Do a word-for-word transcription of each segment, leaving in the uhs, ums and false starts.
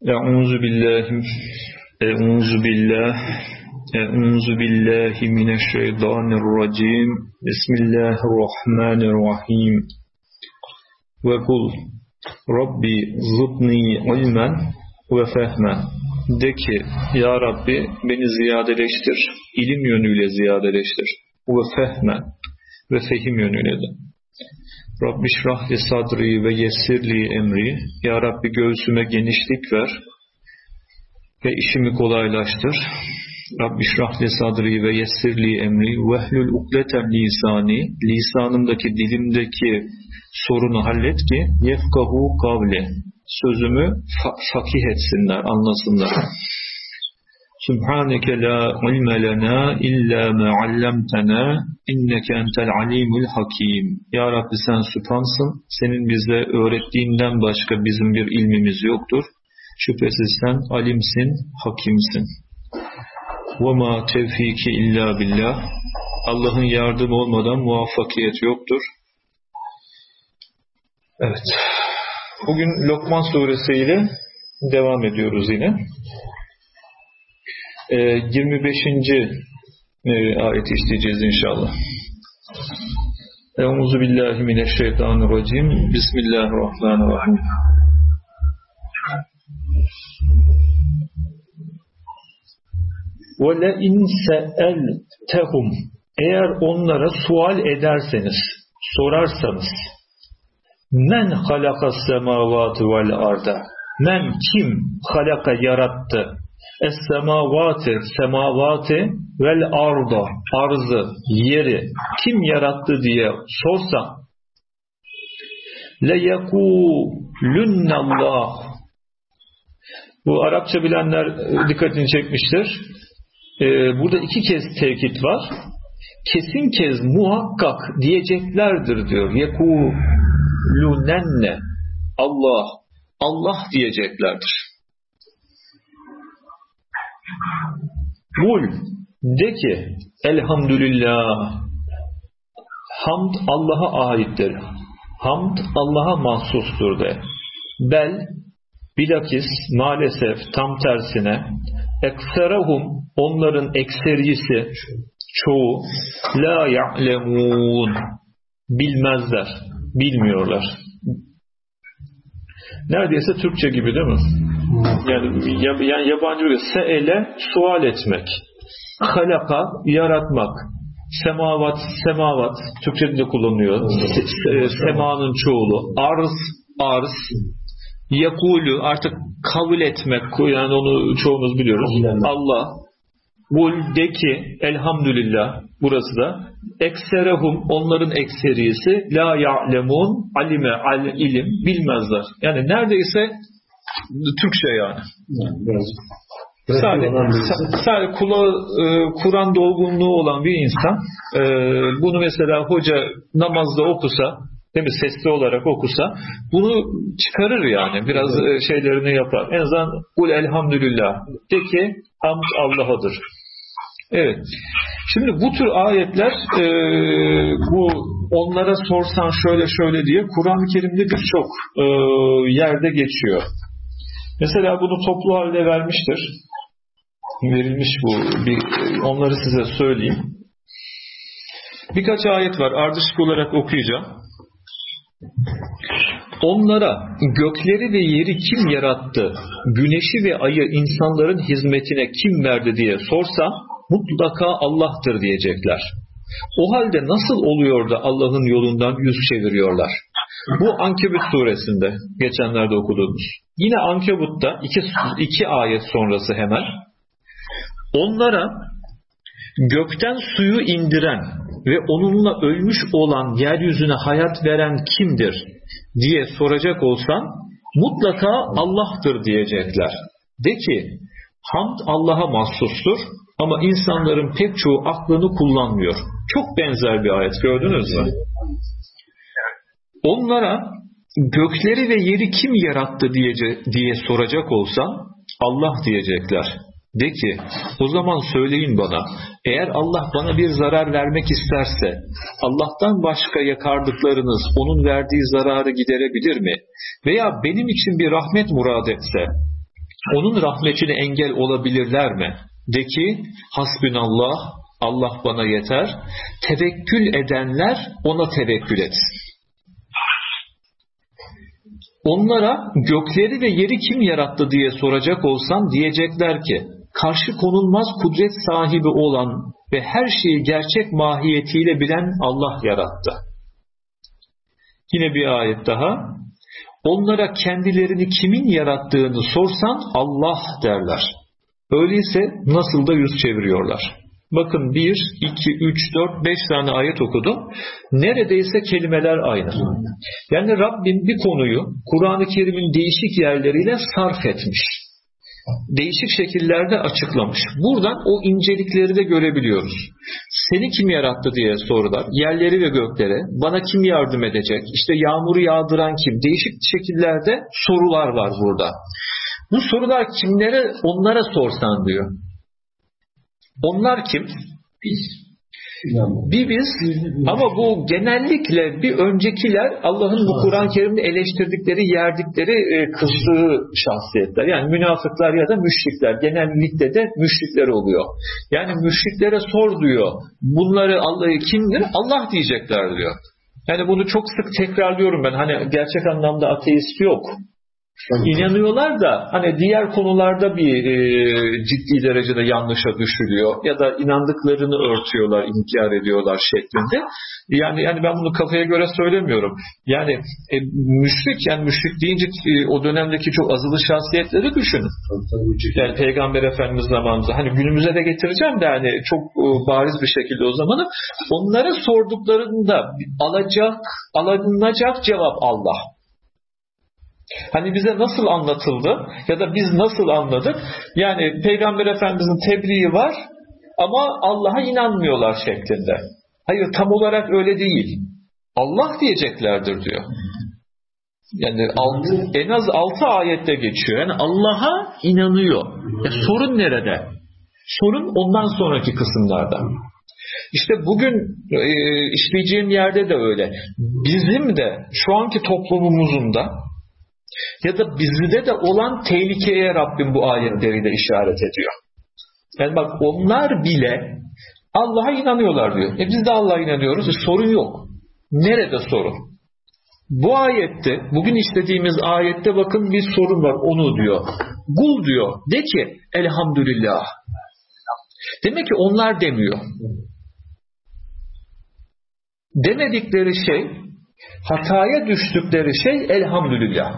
Euzu billahi Euzu billahi Euzu billahi mineşşeytanirracim. Bismillahirrahmanirrahim. Ve kul Rabbi zidni ilmen ve fehmen. De ki, Ya Rabbi beni ziyadeleştir, ilim yönüyle ziyadeleştir. Ve fehmen, ve fehim yönüyle de. Rabbi şrahli sadri ve yessirli emri. Ya Rabbi göğsüme genişlik ver ve işimi kolaylaştır. Rabbi şrahli sadri ve yessirli emri vehlül ukdeten lisani. Lisanımdaki, dilimdeki sorunu hallet ki yefkahu kavli. Sözümü fa- fakih etsinler, anlasınlar. Subhaneke la ilme lena illa ma allamtana inneke entel alimul hakim. Ya Rabbi sen sübhansın. Senin bize öğrettiğinden başka bizim bir ilmimiz yoktur. Şüphesiz sen alimsin, hakimsin. Ve ma tevfiki illa billah. Allah'ın yardımı olmadan muvaffakiyet yoktur. Evet. Bugün Lokman Suresi ile devam ediyoruz yine. yirmi beşinci ayeti işleyeceğiz inşallah. Euzu billahi mineşşeytanirracim. Bismillahirrahmanirrahim. Ve le in se'eltehum, eğer onlara sual ederseniz, sorarsanız, men halakas semavati vel arda, men kim halaka yarattı, es-semavati, semavati vel arda, arzı, yeri kim yarattı diye sorsam, le yekulünnallah. Bu Arapça bilenler dikkatini çekmiştir. Ee, burada iki kez tekit var. Kesin kez muhakkak diyeceklerdir diyor. Yekulünenne, Allah, Allah diyeceklerdir. Kul, de ki elhamdülillah, hamd Allah'a aittir, hamd Allah'a mahsustur de. Bel, bilakis, maalesef tam tersine, ekserahum, onların ekserisi, çoğu, la ya'lemun, bilmezler, bilmiyorlar. Neredeyse Türkçe gibi değil mi? Yani, yani yabancı bir se'ele, sual etmek, halaka, yaratmak, semavat, semavat, Türkçe'de de kullanılıyor, semanın çoğulu, arz, arz, yakulu, artık kabul etmek, yani onu çoğumuz biliyoruz, Allah, kul, de ki elhamdülillah, burası da ekserehum, onların ekserisi, la ya'lemun, alime, al, ilim, bilmezler. Yani neredeyse Türkçe yani. Sadece, sadece kulağı, Kur'an dolgunluğu olan bir insan bunu mesela hoca namazda okusa, değil mi, sesli olarak okusa bunu çıkarır yani. Biraz şeylerini yapar. En azından kul elhamdülillah. De ki hamd Allah'adır. Evet. Şimdi bu tür ayetler e, bu onlara sorsan şöyle şöyle diye Kur'an-ı Kerim'de birçok e, yerde geçiyor. Mesela bunu toplu halde vermiştir. Verilmiş bu. Bir, onları size söyleyeyim. Birkaç ayet var. Ardışık olarak okuyacağım. Onlara gökleri ve yeri kim yarattı, güneşi ve ayı insanların hizmetine kim verdi diye sorsam, mutlaka Allah'tır diyecekler. O halde nasıl oluyor da Allah'ın yolundan yüz çeviriyorlar? Bu Ankebut suresinde geçenlerde okuduğumuz. Yine Ankebut'ta iki, iki ayet sonrası hemen onlara gökten suyu indiren ve onunla ölmüş olan yeryüzüne hayat veren kimdir diye soracak olsan mutlaka Allah'tır diyecekler. De ki hamd Allah'a mahsustur ama insanların pek çoğu aklını kullanmıyor. Çok benzer bir ayet, gördünüz mü? Onlara gökleri ve yeri kim yarattı diye, diye soracak olsan Allah diyecekler. De ki o zaman söyleyin bana, eğer Allah bana bir zarar vermek isterse Allah'tan başka yakardıklarınız onun verdiği zararı giderebilir mi? Veya benim için bir rahmet murad etse onun rahmetine engel olabilirler mi? De ki hasbünallah, Allah bana yeter. Tevekkül edenler ona tevekkül etsin. Onlara gökleri ve yeri kim yarattı diye soracak olsam diyecekler ki karşı konulmaz kudret sahibi olan ve her şeyi gerçek mahiyetiyle bilen Allah yarattı. Yine bir ayet daha. Onlara kendilerini kimin yarattığını sorsan Allah derler. Öyleyse nasıl da yüz çeviriyorlar. Bakın bir, iki, üç, dört, beş tane ayet okudum. Neredeyse kelimeler aynı. Yani Rabbim bir konuyu Kur'an-ı Kerim'in değişik yerleriyle sarf etmiş. Değişik şekillerde açıklamış. Buradan o incelikleri de görebiliyoruz. Seni kim yarattı diye sorular. Yerleri ve gökleri. Bana kim yardım edecek? İşte yağmuru yağdıran kim? Değişik şekillerde sorular var burada. Bu sorular kimlere? Onlara sorsan diyor. Onlar kim? Biz. Bir biz ama bu genellikle bir öncekiler Allah'ın bu Kur'an-ı Kerim'de eleştirdikleri, yerdikleri, kızdığı şahsiyetler. Yani münafıklar ya da müşrikler. Genellikle de müşrikler oluyor. Yani müşriklere sor diyor. Bunları Allah'ı kimdir? Allah diyecekler diyor. Yani bunu çok sık tekrarlıyorum ben. Hani gerçek anlamda ateist yok. İnanıyorlar da hani diğer konularda bir e, ciddi derecede yanlışa düşülüyor ya da inandıklarını örtüyorlar, inkar ediyorlar şeklinde. Yani yani ben bunu kafaya göre söylemiyorum. Yani e, müşrik yani müşrik deyince e, o dönemdeki çok azılı şahsiyetleri düşünün. Yani Peygamber Efendimiz zamanında hani günümüze de getireceğim de hani çok e, bariz bir şekilde o zamanı onlara sorduklarında alacak, alınacak cevap Allah. Hani bize nasıl anlatıldı ya da biz nasıl anladık? Yani Peygamber Efendimiz'in tebliği var ama Allah'a inanmıyorlar şeklinde. Hayır, tam olarak öyle değil. Allah diyeceklerdir diyor. Yani altı, en az altı ayette geçiyor. Yani Allah'a inanıyor. Ya sorun nerede? Sorun ondan sonraki kısımlarda. İşte bugün e, işleyeceğim yerde de öyle. Bizim de şu anki toplumumuzun da ya da bizde de olan tehlikeye Rabbim bu ayetleriyle işaret ediyor. Yani bak onlar bile Allah'a inanıyorlar diyor. E biz de Allah'a inanıyoruz. E sorun yok. Nerede sorun? Bu ayette, bugün istediğimiz ayette bakın bir sorun var. Onu diyor. Kul diyor. De ki elhamdülillah. Demek ki onlar demiyor. Demedikleri şey, hataya düştükleri şey elhamdülillah.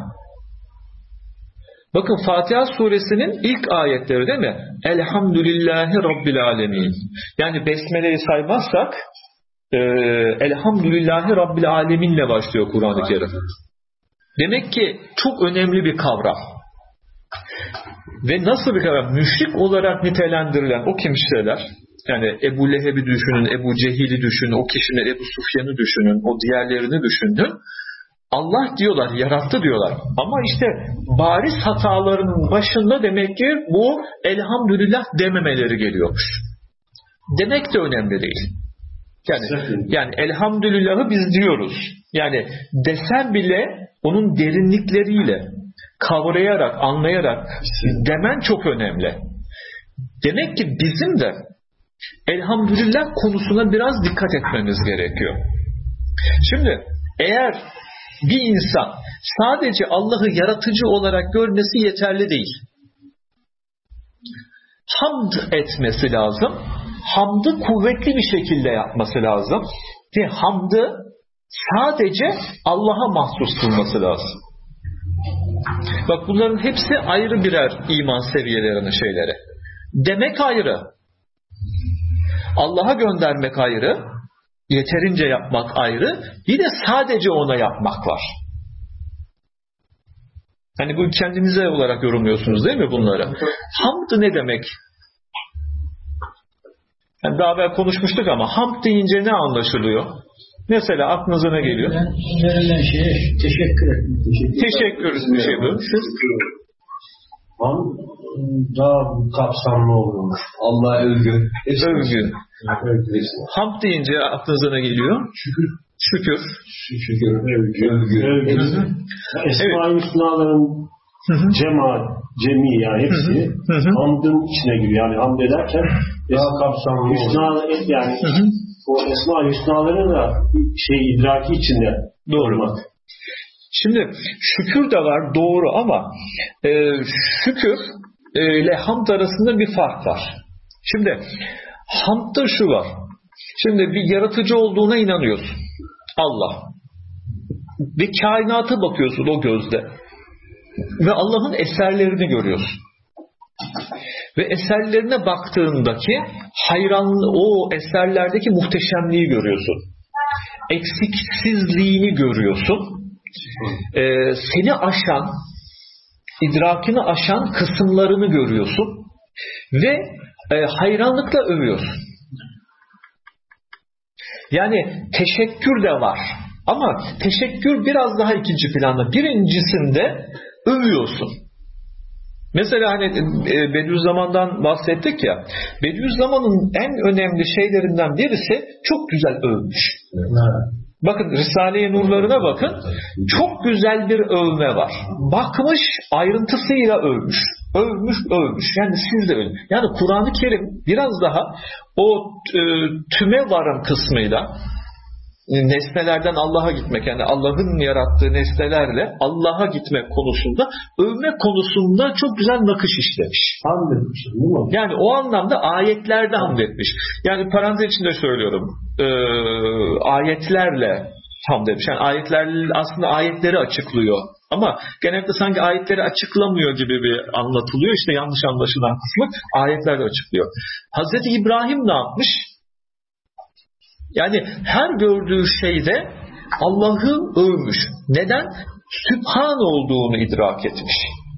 Bakın Fatiha suresinin ilk ayetleri değil mi? Elhamdülillahi Rabbil alemin. Yani Besmele'yi saymazsak e, Elhamdülillahi Rabbil aleminle başlıyor Kur'an-ı Kerim. Demek ki çok önemli bir kavram. Ve nasıl bir kavram? Müşrik olarak nitelendirilen o kimseler, yani Ebu Leheb'i düşünün, Ebu Cehil'i düşünün, o kişinin Ebu Sufyan'ı düşünün, o diğerlerini düşünün. Allah diyorlar, yarattı diyorlar. Ama işte bariz hataların başında demek ki bu elhamdülillah dememeleri geliyormuş. Demek de önemli değil. Yani, yani elhamdülillahı biz diyoruz. Yani desen bile onun derinlikleriyle kavrayarak, anlayarak demen çok önemli. Demek ki bizim de elhamdülillah konusuna biraz dikkat etmemiz gerekiyor. Şimdi eğer bir insan sadece Allah'ı yaratıcı olarak görmesi yeterli değil. Hamd etmesi lazım. Hamdı kuvvetli bir şekilde yapması lazım. Ve hamdı sadece Allah'a mahsus kılması lazım. Bak bunların hepsi ayrı birer iman seviyelerinin şeyleri. Demek ayrı. Allah'a göndermek ayrı. Yeterince yapmak ayrı. Bir de sadece ona yapmak var. Hani bu kendinize olarak yorumluyorsunuz değil mi bunları? Hamd ne demek? Yani daha evvel konuşmuştuk ama hamd deyince ne anlaşılıyor? Mesela aklınıza ne geliyor? Verilen şeye teşekkür etmek. Teşekkür, teşekkür bir şey bu. Hamd daha kapsamlı oluyor. Allah'a övgü. Övgü. Hamd deyince aklınıza ne geliyor? Şükür. Şükür. Şükür. Övgü. Övgü. Övgü. Esma-i Hüsna'ların Hı hı. Cema, cemi yani hepsi hı hı. hamdın içine giriyor. Yani hamd ederken daha kapsamlı hüsna, yani hı hı. o esma hüsnaların da şey idraki içinde. Doğru. Olmak. Şimdi şükür de var, doğru, ama e, şükür ile hamd arasında bir fark var. Şimdi hamdda şu var. Şimdi bir yaratıcı olduğuna inanıyorsun. Allah. Ve kainata bakıyorsun o gözle. Ve Allah'ın eserlerini görüyorsun. Ve eserlerine baktığındaki hayranlığı, o eserlerdeki muhteşemliği görüyorsun. Eksiksizliğini görüyorsun. Ee, seni aşan, idrakini aşan kısımlarını görüyorsun. Ve e, hayranlıkla övüyorsun. Yani teşekkür de var. Ama teşekkür biraz daha ikinci planda. Birincisinde övüyorsun. Mesela hani e, Bediüzzaman'dan bahsettik ya. Bediüzzaman'ın en önemli şeylerinden birisi çok güzel övmüş. Evet. Bakın Risale-i Nurlarına bakın. Çok güzel bir övme var. Bakmış, ayrıntısıyla övmüş. Övmüş, övmüş. Yani siz de övün. Yani Kur'an-ı Kerim biraz daha o e, tüme varım kısmıyla, nesnelerden Allah'a gitmek, yani Allah'ın yarattığı nesnelerle Allah'a gitmek konusunda, övme konusunda çok güzel nakış işlemiş. Hamd etmiş, değil mi? Yani o anlamda ayetlerde hamd etmiş. Yani parantez içinde söylüyorum. E, ayetlerle hamd etmiş. Yani ayetler aslında ayetleri açıklıyor. Ama genelde sanki ayetleri açıklamıyor gibi bir anlatılıyor. İşte yanlış anlaşılan kısmı ayetlerle açıklıyor. Hazreti İbrahim ne yapmış? Yani her gördüğü şeyde Allah'ı övmüş. Neden? Sübhan olduğunu idrak etmiş.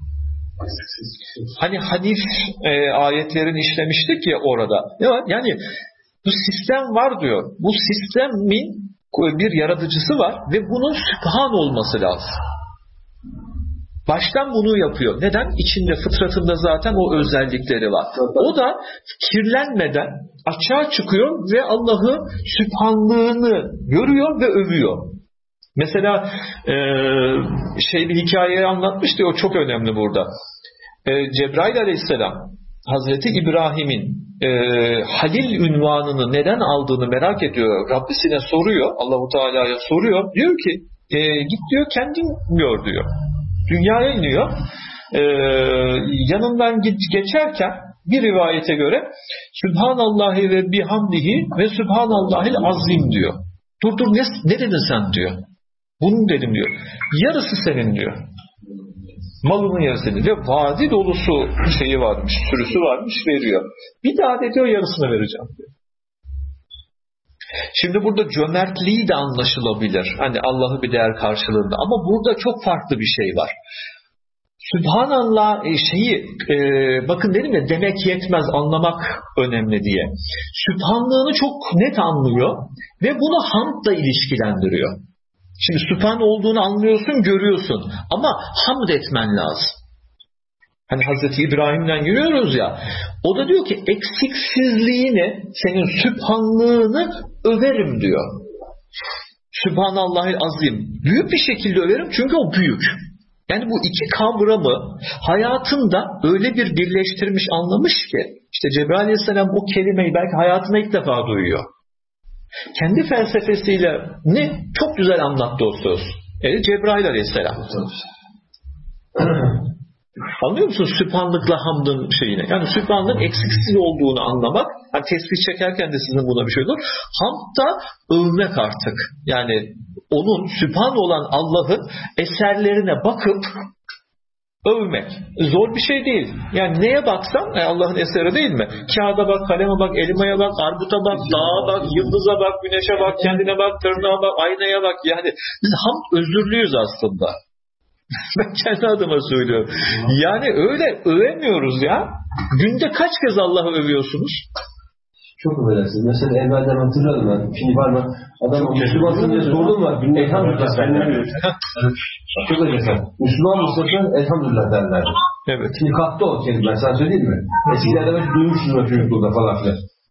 Hani hadis e, ayetlerini işlemiştik ya orada. Yani bu sistem var diyor. Bu sistemin bir yaratıcısı var ve bunun Sübhan olması lazım. Baştan bunu yapıyor. Neden? İçinde, fıtratında zaten o özellikleri var. O da kirlenmeden açığa çıkıyor ve Allah'ı Sübhanlığını görüyor ve övüyor. Mesela e, şey bir hikayeyi anlatmıştı, o çok önemli burada. E, Cebrail Aleyhisselam Hazreti İbrahim'in e, Halil ünvanını neden aldığını merak ediyor. Rabbisine soruyor. Allahu Teala'ya soruyor. Diyor ki e, git diyor, kendin gör diyor. Dünyaya iniyor. Ee, yanından geçerken bir rivayete göre Sübhanallahi ve bihamdihi ve Sübhanallahil azim diyor. Dur dur ne, ne dedin sen diyor. Bunu dedim diyor. Yarısı senin diyor. Malının yarısı senin diyor. Vadi dolusu şeyi varmış, sürüsü varmış, veriyor. Bir daha de diyor yarısını vereceğim diyor. Şimdi burada cömertliği de anlaşılabilir. Hani Allah'ı bir değer karşılığında. Ama burada çok farklı bir şey var. Sübhanallah şeyi e, bakın dedim ya, demek yetmez, anlamak önemli diye. Sübhanlığını çok net anlıyor ve bunu hamdla ilişkilendiriyor. Şimdi Sübhan olduğunu anlıyorsun, görüyorsun ama hamd etmen lazım. Hani Hazreti İbrahim'den görüyoruz ya, o da diyor ki eksiksizliğini, senin sübhanlığını överim diyor. Sübhanallahil azim. Büyük bir şekilde överim çünkü o büyük. Yani bu iki kavramı hayatında öyle bir birleştirmiş, anlamış ki, işte Cebrail Aleyhisselam o kelimeyi belki hayatında ilk defa duyuyor. Kendi felsefesiyle ne çok güzel anlattı o söz. Yani Cebrail Aleyhisselam. Anlıyor musunuz Sübhanlıkla hamdın şeyini? Yani Sübhanlığın eksiksiz olduğunu anlamak. Hani tesbih çekerken de sizin buna bir şey olur. Hamd da övmek artık. Yani onun Sübhan olan Allah'ın eserlerine bakıp övmek. Zor bir şey değil. Yani neye baksan Allah'ın eseri değil mi? Kağıda bak, kaleme bak, elmaya bak, arbuta bak, dağa bak, yıldıza bak, güneşe bak, kendine bak, tırnağa bak, aynaya bak. Yani biz hamd özürlüyüz aslında. Ben kendi adıma söylüyorum. Yani öyle övemiyoruz ya. Günde kaç kez Allah'ı övüyorsunuz? Çok övüyorsunuz. Mesela evvelden hatırladım ben. Şimdi var mı? Adam Müslümansın diye sordum var. Günde elhamdülillah derler. Çok öyleyse. Müslüman mısın? Elhamdülillah derler. Evet. Şimdi kalktı o kelime. Ben sana söyleyeyim mi? Eskilerde ben duymuşsunuz o çocukluğunda falan filan.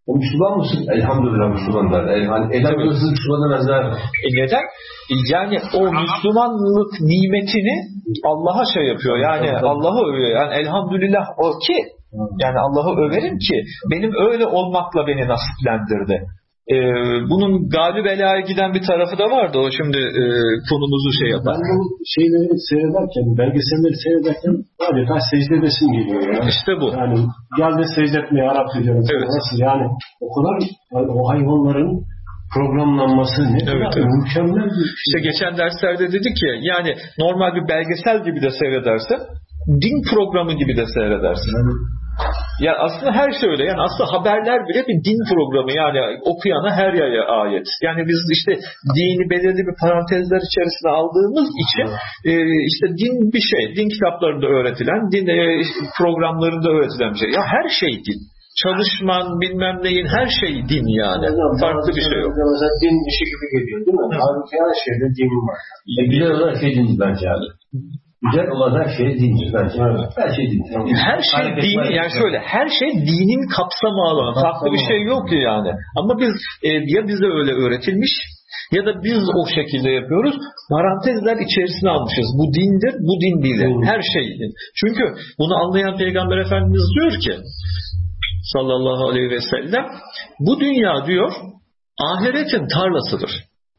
O Müslüman mısın? Elhamdülillah Müslümanlar. Yani elhamdülillah Müslüman demezler. E neden? Yani o Müslümanlık nimetini Allah'a şey yapıyor. Yani Allah'ı övüyor. Yani elhamdülillah o ki yani Allah'ı överim ki benim öyle olmakla beni nasiplendirdi. Ee, bunun galib belaya giden bir tarafı da vardı. O şimdi e, konumuzu şey yapar. Ben bu şeyleri seyrederken, belgeselleri seyrederken adeta secde edesim geliyor. Yani. İşte bu. Yani geldi secde etmeye Arap diyorum. Evet. Nasıl yani o kadar yani o hayvanların programlanması ne evet, kadar evet. mükemmel bir şey. İşte geçen derslerde dedik ki yani normal bir belgesel gibi de seyredersin, din programı gibi de seyredersin. Yani ya aslında her şey öyle. Yani aslında haberler bile bir din programı. Yani okuyana her yaya ayet. Yani biz işte dini belirli bir parantezler içerisine aldığımız için e, işte din bir şey. Din kitaplarında öğretilen, din e, programlarında öğretilen bir şey. Ya her şey din. Çalışman, bilmem neyin her şey din yani. yani Farklı bir şey yok. Mesela din işi gibi geliyor değil mi? Halbuki her şeyde din var. E, güzel olan şey dindir bence abi. Güzel olan her şey dindir bence. Evet. Her şey dindir. Her şey dini yani şöyle her şey dinin kapsamı alanı. Farklı bir şey yok ki yani. Ama biz e, ya bize öyle öğretilmiş ya da biz o şekilde yapıyoruz. Parantezler içerisine almışız. Bu dindir, bu din değil. Her şey din. Çünkü bunu anlayan Peygamber Efendimiz diyor ki sallallahu aleyhi ve sellem bu dünya diyor ahiretin tarlasıdır.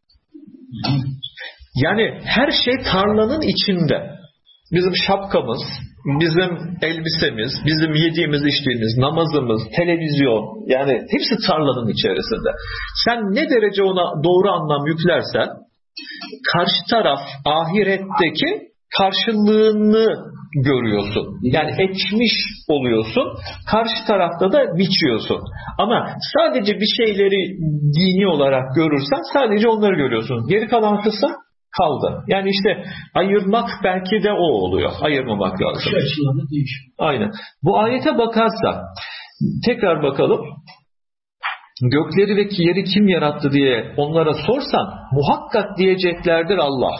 Yani her şey tarlanın içinde. Bizim şapkamız, bizim elbisemiz, bizim yediğimiz, içtiğimiz, namazımız, televizyon yani hepsi tarlanın içerisinde. Sen ne derece ona doğru anlam yüklersen karşı taraf ahiretteki karşılığını görüyorsun. Yani ekmiş oluyorsun. Karşı tarafta da biçiyorsun. Ama sadece bir şeyleri dini olarak görürsen sadece onları görüyorsun. Geri kalan kısım kaldı. Yani işte ayırmak belki de o oluyor. Ayırmamak lazım. Şu açılarda değişiyor. Aynen. Bu ayete bakarsak tekrar bakalım. Gökleri ve yeri kim yarattı diye onlara sorsan muhakkak diyeceklerdir Allah.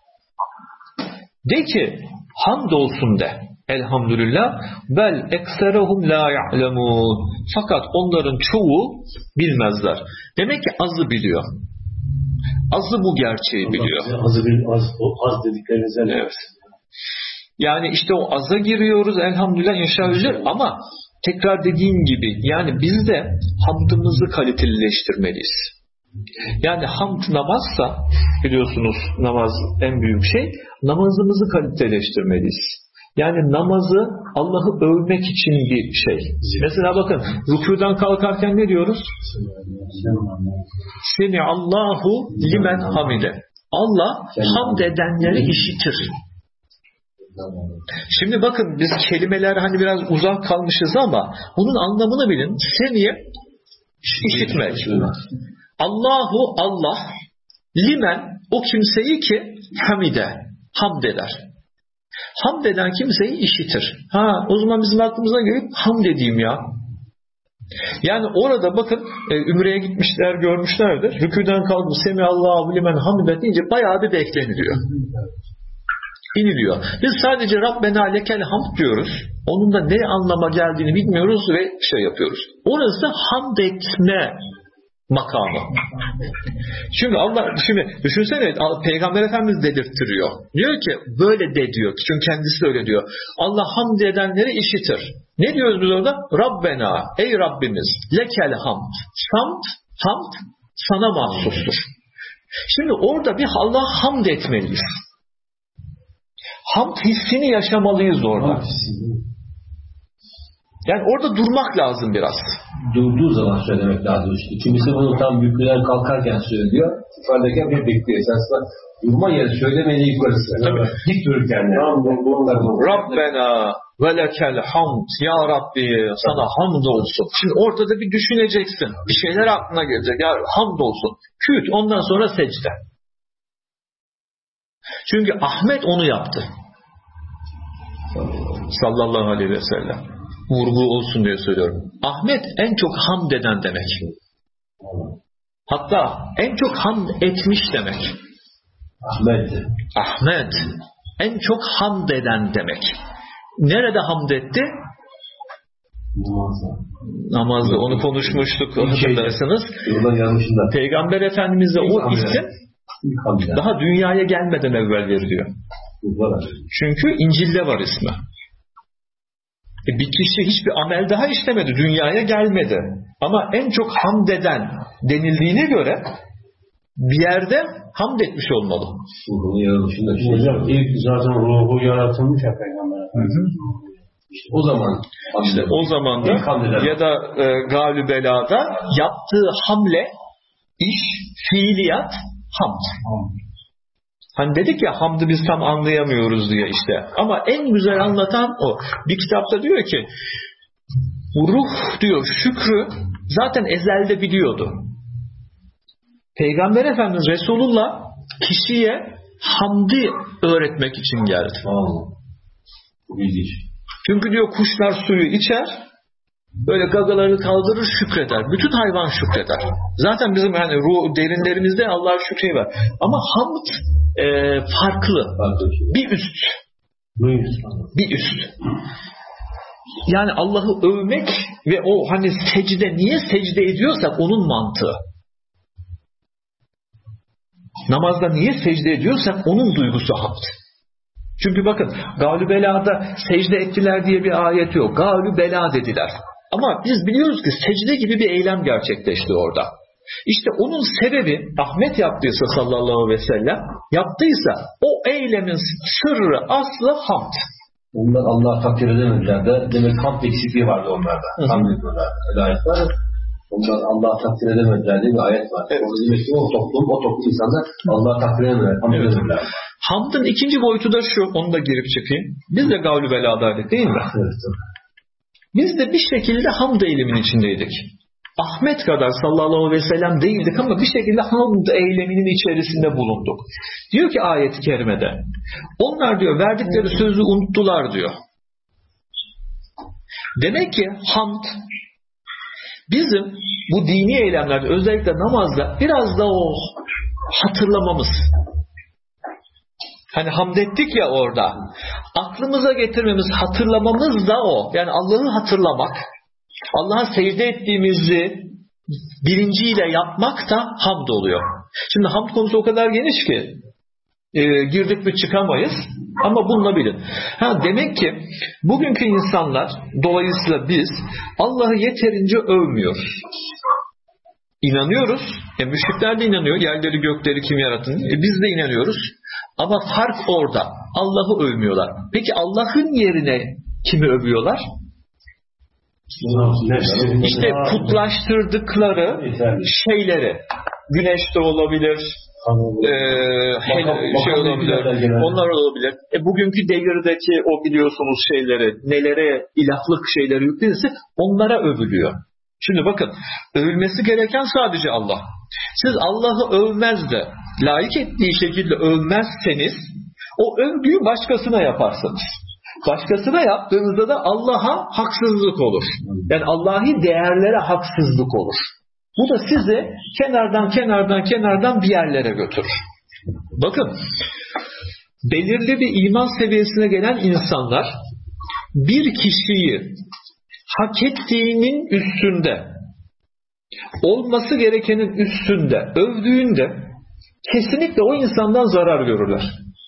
De ki hamdolsun de. Elhamdülillah. Bel ekserehum la ya'lemun. Fakat onların çoğu bilmezler. Demek ki azı biliyor. Azı bu gerçeği biliyor. Azı az, az dediklerinizden evet. Yani işte o aza giriyoruz elhamdülillah inşallah ama tekrar dediğim gibi yani biz de hamdımızı kalitelileştirmeliyiz. Yani hamd namazsa biliyorsunuz namaz en büyük şey namazımızı kaliteleştirmeliyiz. Yani namazı Allah'ı övmek için bir şey. Mesela bakın rükûdan kalkarken ne diyoruz? Semi'allahu limen hamide. Allah hamd edenleri işitir. Şimdi bakın biz kelimeler hani biraz uzak kalmışız ama bunun anlamını bilin. Semi'ye işitmek. Allahu Allah limen o kimseyi ki hamide hamd eder. Hamd eden kimseyi işitir. Ha, o zaman bizim aklımıza gelip hamd edeyim ya. Yani orada bakın e, Ümre'ye gitmişler görmüşlerdir. Rükûden kalkıp Semiallahu limen hamide deyince bayağı bir bekleniliyor. İniliyor. Biz sadece Rabbena lekel hamd diyoruz. Onun da ne anlama geldiğini bilmiyoruz ve şey yapıyoruz. Orası hamd etme makamı. Şimdi Allah, şimdi düşünsene Peygamber Efendimiz dedirttiriyor. Diyor ki böyle de diyor. Çünkü kendisi de öyle diyor. Allah hamd edenleri işitir. Ne diyoruz biz orada? Rabbena, ey Rabbimiz, lekel hamd. Hamd, hamd sana mahsustur. Şimdi orada bir Allah hamd etmeliyiz. Hamd hissini yaşamalıyız orada. Yani orada durmak lazım biraz. Durduğu zaman söylemek lazım işte. Kimisi bunu tam yüklüden kalkarken söylüyor. Yukarıdayken bir bekliyor. Esasında durma yeri söylemediği yukarısı. Evet. Dik dururken yani. Rabbena ve lekel hamd. Ya Rabbi sana hamd olsun. Şimdi ortada bir düşüneceksin. Bir şeyler aklına gelecek. Ya hamd olsun. Küt ondan sonra secde. Çünkü Ahmet onu yaptı. Sallallahu aleyhi ve sellem. Vurgu olsun diye söylüyorum. Ahmet en çok hamd eden demek. Hatta en çok hamd etmiş demek. Ahmet. Ahmet en çok hamd eden demek. Nerede hamd etti? Namazda onu konuşmuştuk, hatırlarsınız. Peygamber Efendimiz'e o isim daha dünyaya gelmeden evvel veriliyor. Çünkü İncil'de var ismi. E bir kişi hiçbir amel daha işlemedi, dünyaya gelmedi. Ama en çok hamd eden denildiğine göre bir yerde hamd etmiş olmalı. Ruhu yaratılmışında. Hocam ilk zaten ruhu yaratılmış ya Peygamber. İşte o zaman işte o zaman da ya da e, Galü Bela'da yaptığı hamle, iş, fiiliyat, hamd. Hani dedik ya hamdı biz tam anlayamıyoruz diye işte. Ama en güzel anlatan o. Bir kitapta diyor ki ruh diyor şükrü zaten ezelde biliyordu. Peygamber Efendimiz Resulullah kişiye hamdi öğretmek için geldi. Allah. Bu ilginç. Çünkü diyor kuşlar suyu içer, böyle gagalarını kaldırır şükreder. Bütün hayvan şükreder. Zaten bizim yani ruh derinlerimizde Allah'a şükreyi var. Ama hamd e, farklı. Bir üst. Bir üst. Yani Allah'ı övmek ve o hani secde, niye secde ediyorsak onun mantığı. Namazda niye secde ediyorsak onun duygusu hamd. Çünkü bakın Galü Bela'da secde ettiler diye bir ayet yok. Galü Bela dediler. Ama biz biliyoruz ki secde gibi bir eylem gerçekleşti orada. İşte onun sebebi Ahmet yaptıysa sallallahu aleyhi ve sellem yaptıysa o eylemin sırrı aslı hamd. Onlar Allah'ı takdir edemediler de demek hamd eksikliği vardı onlarda. Hamd ediyorlar. Öyle ayet var. Onlar Allah'ı takdir edemediler diye bir ayet var. Evet. O demek ki o toplum, o toplum insanlar Allah'ı takdir edemediler. Hamd evet. edemediler. Hamdın ikinci boyutu da şu, onu da girip çıkayım. Biz de Gavlu Bela'daydık değil mi? Evet. Biz de bir şekilde hamd eyleminin içindeydik. Ahmet kadar sallallahu aleyhi ve sellem değildik ama bir şekilde hamd eyleminin içerisinde bulunduk. Diyor ki ayet-i kerimede, onlar diyor verdikleri sözü unuttular diyor. Demek ki hamd bizim bu dini eylemlerde özellikle namazda biraz da o hatırlamamız. Hani hamd ettik ya orada. Aklımıza getirmemiz, hatırlamamız da o. Yani Allah'ı hatırlamak, Allah'a secde ettiğimizi bilinciyle yapmak da hamd oluyor. Şimdi hamd konusu o kadar geniş ki e, girdik mi çıkamayız. Ama bununla bilin. Ha, demek ki bugünkü insanlar, dolayısıyla biz Allah'ı yeterince övmüyoruz. İnanıyoruz. E, müşrikler de inanıyor. Yerleri gökleri kim yarattı? E, biz de inanıyoruz. Ama fark orada. Allah'ı övmüyorlar. Peki Allah'ın yerine kimi övüyorlar? İşte putlaştırdıkları şeyleri. Güneş de olabilir. Ee, şey olabilir. Onlar olabilir. E, bugünkü devirdeki o biliyorsunuz şeyleri, nelere ilahlık şeyleri yüklenirse onlara övülüyor. Şimdi bakın, övülmesi gereken sadece Allah. Siz Allah'ı övmez de layık ettiği şekilde övmezseniz o övgüyü başkasına yaparsınız. Başkasına yaptığınızda da Allah'a haksızlık olur. Yani Allahi değerlere haksızlık olur. Bu da sizi kenardan kenardan kenardan bir yerlere götürür. Bakın, belirli bir iman seviyesine gelen insanlar bir kişiyi hak ettiğinin üstünde, olması gerekenin üstünde övdüğünde kesinlikle o insandan zarar görürler.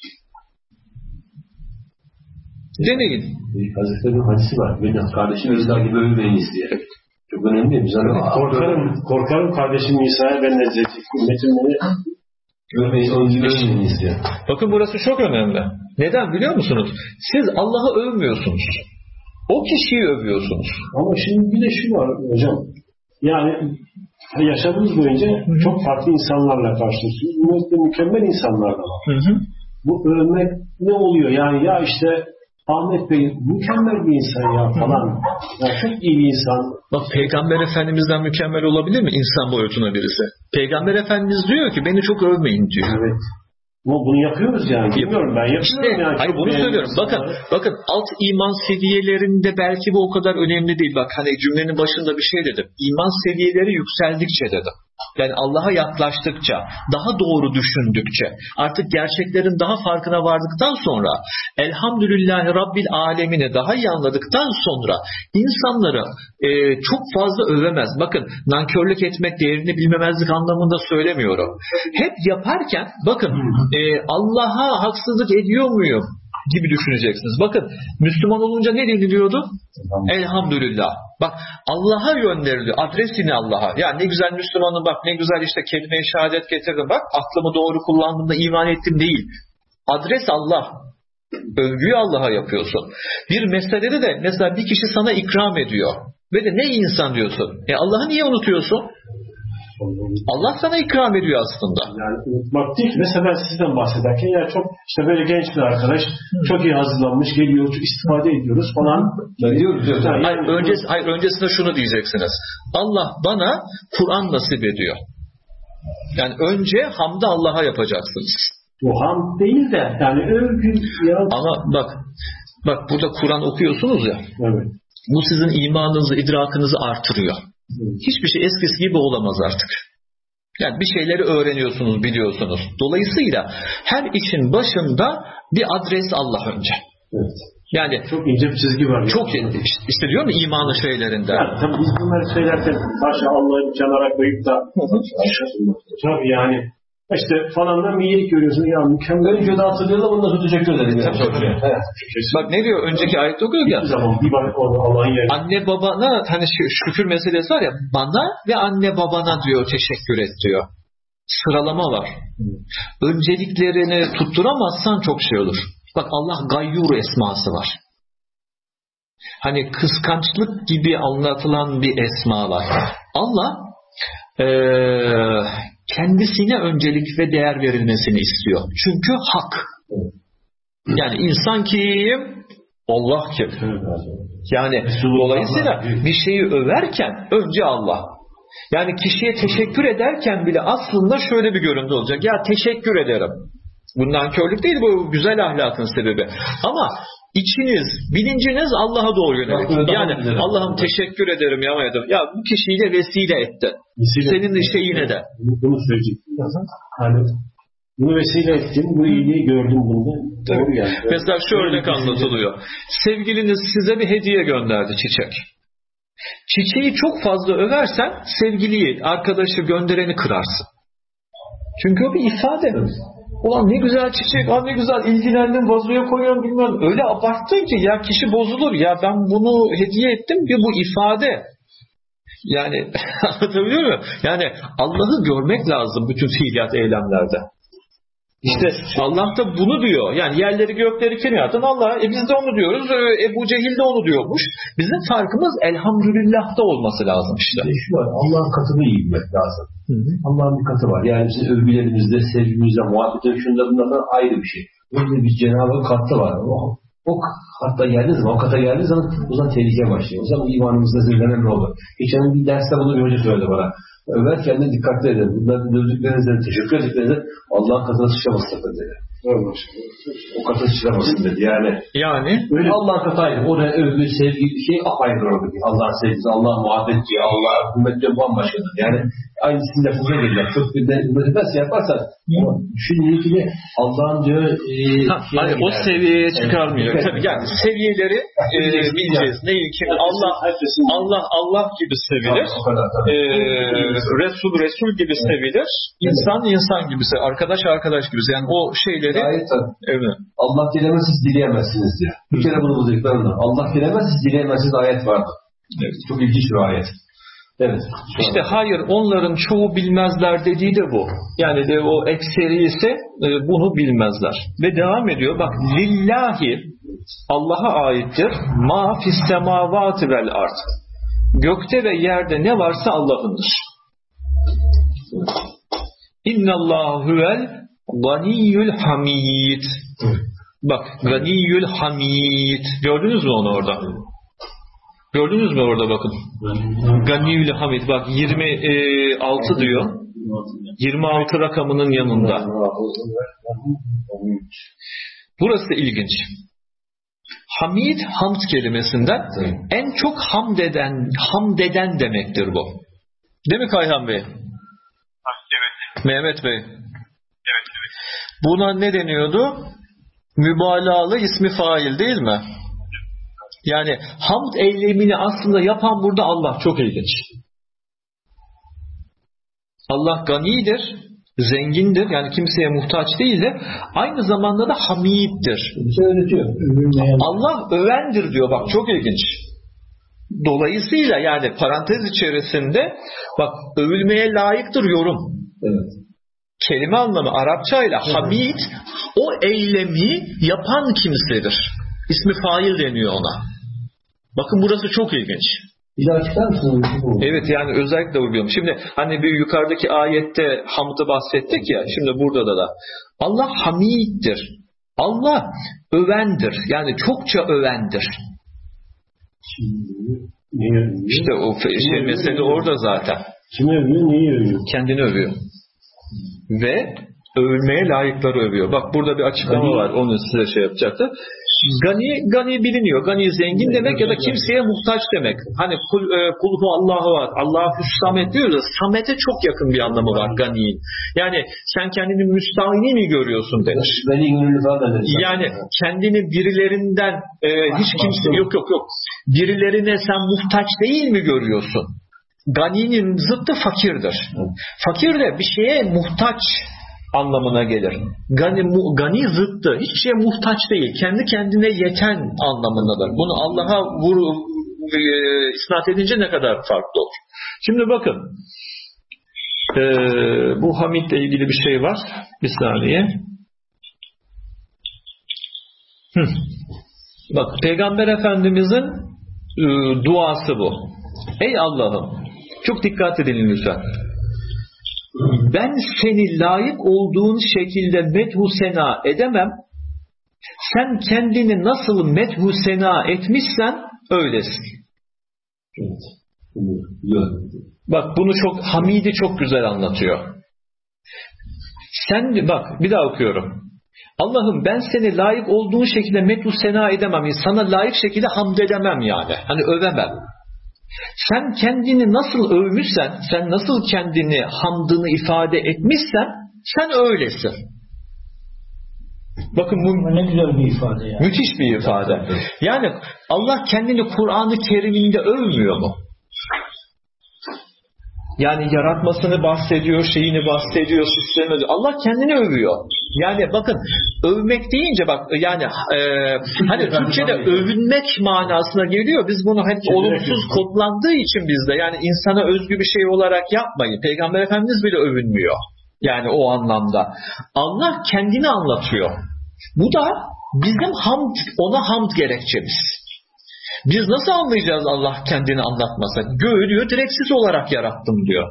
Deneyin. Hazretleri'nin hadisi var. Benim kardeşim İsa gibi övmeyiniz diye. Çok önemli değil mi? Evet, korkarım, korkarım kardeşim İsa'ya ben nezletik. Ümmetim beni övmeyiniz diye. Bakın burası çok önemli. Neden biliyor musunuz? Siz Allah'ı övmüyorsunuz. O kişiyi övüyorsunuz. Ama şimdi bir de şu var hocam. Yani yaşadığımız boyunca hı-hı, çok farklı insanlarla karşılaşıyoruz. Bunlar da mükemmel insanlar da var. Hı-hı. Bu övmek ne oluyor? Yani ya işte Ahmet Bey mükemmel bir insan ya falan. Ya çok iyi bir insan. Bak, Peygamber Efendimiz'den mükemmel olabilir mi insan boyutuna birisi? Peygamber Efendimiz diyor ki beni çok övmeyin diyor. Evet. Ama bunu yapıyoruz yani. Bilmiyorum ben yapıyorum işte, yani. Hayır bunu söylüyorum. Bakın, bakın alt iman seviyelerinde belki bu o kadar önemli değil. Bak hani cümlenin başında bir şey dedim. İman seviyeleri yükseldikçe dedim. Yani Allah'a yaklaştıkça, daha doğru düşündükçe, artık gerçeklerin daha farkına vardıktan sonra, Elhamdülillahi Rabbil Alemine daha iyi anladıktan sonra insanları e, çok fazla övemez. Bakın, nankörlük etmek, değerini bilmemezlik anlamında söylemiyorum. Hep yaparken bakın e, Allah'a haksızlık ediyor muyum gibi düşüneceksiniz. Bakın, Müslüman olunca ne deniliyordu? Elhamdülillah. Bak, Allah'a yönleriliyor. Adres yine Allah'a. Ya ne güzel Müslümanım, bak ne güzel işte kelime-i şehadet getirdim. Bak, aklımı doğru kullandığımda iman ettim değil. Adres Allah. Övgüyü Allah'a yapıyorsun. Bir meselede de mesela bir kişi sana ikram ediyor. Ve de ne insan diyorsun. E Allah'ı niye unutuyorsun? Allah sana ikram ediyor aslında. Yani unutmak değil ki. Mesela ben sizden bahsederken ya çok işte böyle genç bir arkadaş çok iyi hazırlanmış geliyor, çok istifade ediyoruz falan. Diyoruz, diyoruz. Yani, hayır, öncesi, hayır, öncesinde şunu diyeceksiniz. Allah bana Kur'an nasip ediyor. Yani önce hamdı Allah'a yapacaksınız. Bu ham değil de yani övgü ya. Ama bak, bak burada Kur'an okuyorsunuz ya. Evet. Bu sizin imanınızı, idrakınızı artırıyor. Hiçbir şey eskisi gibi olamaz artık. Yani bir şeyleri öğreniyorsunuz, biliyorsunuz. Dolayısıyla her işin başında bir adres Allah önce. Evet. Yani çok ince bir çizgi var. Çok ince. İşte, işte diyorum ya, imanı şeylerinde. Yani tabii biz bunları söylerken başa Allah'ı kenara koyup da tabii yani İşte falan da miyelik görüyorsun. Ya mükemmel. Önce de hatırlayalım, ondan sonra teşekkür ederim. Yani. Evet. Bak ne diyor? Önceki ayette okuyor ya. Anne babana, hani şükür meselesi var ya, bana ve anne babana diyor teşekkür et diyor. Sıralama var. Önceliklerini tutturamazsan çok şey olur. Bak, Allah Gayyur esması var. Hani kıskançlık gibi anlatılan bir esma var. Allah eee kendisine öncelik ve değer verilmesini istiyor. Çünkü hak. Yani insan kim? Allah kim? Yani dolayısıyla bir şeyi överken önce Allah. Yani kişiye teşekkür ederken bile aslında şöyle bir görüntü olacak. Ya teşekkür ederim. Bundan körlük değil, bu güzel ahlakın sebebi. Ama İçiniz, bilinciniz Allah'a doğru yönelik. Yani Allah'ım teşekkür ederim ya. Ya bu kişiyle vesile etti. Vesile Senin şeyine de. Bunu söyleyecektim. Yani bunu vesile ettim, bu iyiliği gördüm bunda. Doğru yani. Mesela şu örnek anlatılıyor. Sevgiliniz size bir hediye gönderdi, çiçek. Çiçeği çok fazla översen sevgiliyi, arkadaşı göndereni kırarsın. Çünkü o bir ifade. Ulan ne güzel çiçek, ne güzel ilgilendim, vazoya koyuyorum bilmem. Öyle abarttın ki ya kişi bozulur. Ya ben bunu hediye ettim ki bu ifade. Yani anlatabiliyor muyum? Yani Allah'ı görmek lazım bütün fiiliyat eylemlerde. İşte Allah da bunu diyor. Yani yerleri gökleri kim yarattı? Allah. E biz de onu diyoruz. Ebu Cehil de onu diyormuş. Bizim farkımız elhamdülillah'ta olması lazım işte. Şu var, Allah'ın katını iyi bilmek lazım. Hı hı. Allah'ın bir katı var. Yani bizim övgülerimizde, sevgimizde, muhabbetimizde, şunda bunlardan ayrı bir şey. Böyle bir Cenab-ı Hak katı var. O, o hatta geldiğiniz zaman, o kata geldiğiniz zaman o zaman tehlike başlıyor. O zaman imanımızda zirvelen ne olur? Geçen bir derste bunu bir hoca söyledi bana. Överken de dikkatli edin. Bunların dövdüklerinize, teşekkür ettiklerinize Allah'ın katına sıçramasın dedi. O katına sıçramasın dedi. Yani, yani öyle Allah'ın katı ayrı. Oraya övgü, sevgi, şey apayrı oradaki. Allah'ın sevgisi, Allah'ın muhabbeti, Allah'a hürmetleri bambaşkadır. Yani aynısını lafıza gelecek. Çok bir de hürmet ederse yaparsan ama düşünün ilgili Allah'ın diyor e, ha, şey hayır, o yani, seviyeye çıkarmıyor. Evet. Tabii yani seviyeleri e, bileceğiz. Neyi ki Allah Allah Allah gibi sevilir. E, Resul Resul gibi sevilir. İnsan insan gibi sevilir. Arkadaş arkadaş gibi sevilir. Yani o şeyleri evet. Allah dilemez siz dileyemezsiniz diyor. Bir kere bunu bulduklarında. Allah dilemez siz dileyemezsiniz ayet vardı. Evet. Çok ilginç bir ayet. Evet. İşte hayır, onların çoğu bilmezler dediği de bu. Yani de o ekseri ise e, bunu bilmezler. Ve devam ediyor. Bak, lillahi Allah'a aittir. Ma fis semavati vel ard. Gökte ve yerde ne varsa Allah'ındır. İnnallahu huvel ganiyyul hamid. Bak, ganiyyul hamid. Gördünüz mü onu orada? Gördünüz mü orada bakın. Ganiyyul hamid. Bak yirmi altı diyor. yirmi altı rakamının yanında. Burası ilginç. Hamid, hamd kelimesinden en çok hamd eden, hamd eden demektir bu. Değil mi Kayhan Bey? Mehmet Bey. Buna ne deniyordu? Mübalağalı ismi fail değil mi? Yani hamd eylemini aslında yapan burada Allah. Çok ilginç. Allah ganidir, zengindir, yani kimseye muhtaç değildir. Aynı zamanda da hamiddir. Allah övendir diyor. Bak çok ilginç. Dolayısıyla yani parantez içerisinde bak övülmeye layıktır yorum. Evet. Kelime anlamı Arapçayla evet. Hamid o eylemi yapan kimsedir. İsmi fail deniyor ona. Bakın burası çok ilginç. Bir açıklar mısınız? Evet yani özellikle uygulayalım. Şimdi hani bir yukarıdaki ayette hamdı bahsettik ya. Şimdi burada da da. Allah hamiddir. Allah övendir. Yani çokça övendir. İşte o şey mesele orada zaten. Kimi övüyor, neyi övüyor? Kendini övüyor. Ve övülmeye layıkları övüyor. Bak burada bir açıklama var. Onu size şey yapacaktı. Gani, gani biliniyor. Gani zengin demek ya da kimseye muhtaç demek. Hani kul, e, kulhu Allah'ı var. Allah'a hüssamet diyoruz da Samet'e çok yakın bir anlamı var gani'nin. Yani sen kendini müstahini mi görüyorsun denir. Yani kendini birilerinden e, hiç kimse yok yok yok. Birilerine sen muhtaç değil mi görüyorsun? Gani'nin zıttı fakirdir. Fakir de bir şeye muhtaç anlamına gelir. Gani, mu, gani zıttı. Hiçbir şeye muhtaç değil. Kendi kendine yeten anlamındadır. Bunu Allah'a vur, e, isnat edince ne kadar farklı olur. Şimdi bakın. E, bu Hamid'le ilgili bir şey var. Bir saniye. Hı. Bak Peygamber Efendimizin e, duası bu. Ey Allah'ım. Çok dikkat edin lütfen. Ben seni layık olduğun şekilde medhu sena edemem. Sen kendini nasıl medhu sena etmişsen öylesin. Bak bunu çok Hamidi çok güzel anlatıyor. Sen bak bir daha okuyorum. Allah'ım ben seni layık olduğun şekilde medhu sena edemem. Sana layık şekilde hamd edemem yani. Hani övemem. Sen kendini nasıl övmüşsen, sen nasıl kendini hamdını ifade etmişsen, sen öylesin. Bakın bu ne güzel bir ifade yani. Müthiş bir ifade. Yani Allah kendini Kur'an-ı Kerim'inde övmüyor mu? Yani yaratmasını bahsediyor, şeyini bahsediyor, sistemi. Allah kendini övüyor. Yani bakın övmek deyince bak yani e, hani Türkçe'de övünmek manasına geliyor. Biz bunu hep olumsuz kodlandığı için bizde yani insana özgü bir şey olarak yapmayın. Peygamber Efendimiz bile övünmüyor. Yani o anlamda. Allah kendini anlatıyor. Bu da bizim hamd, ona hamd gerekçemiz. Biz nasıl anlayacağız Allah kendini anlatmasa? Göğü diyor direksiz olarak yarattım diyor.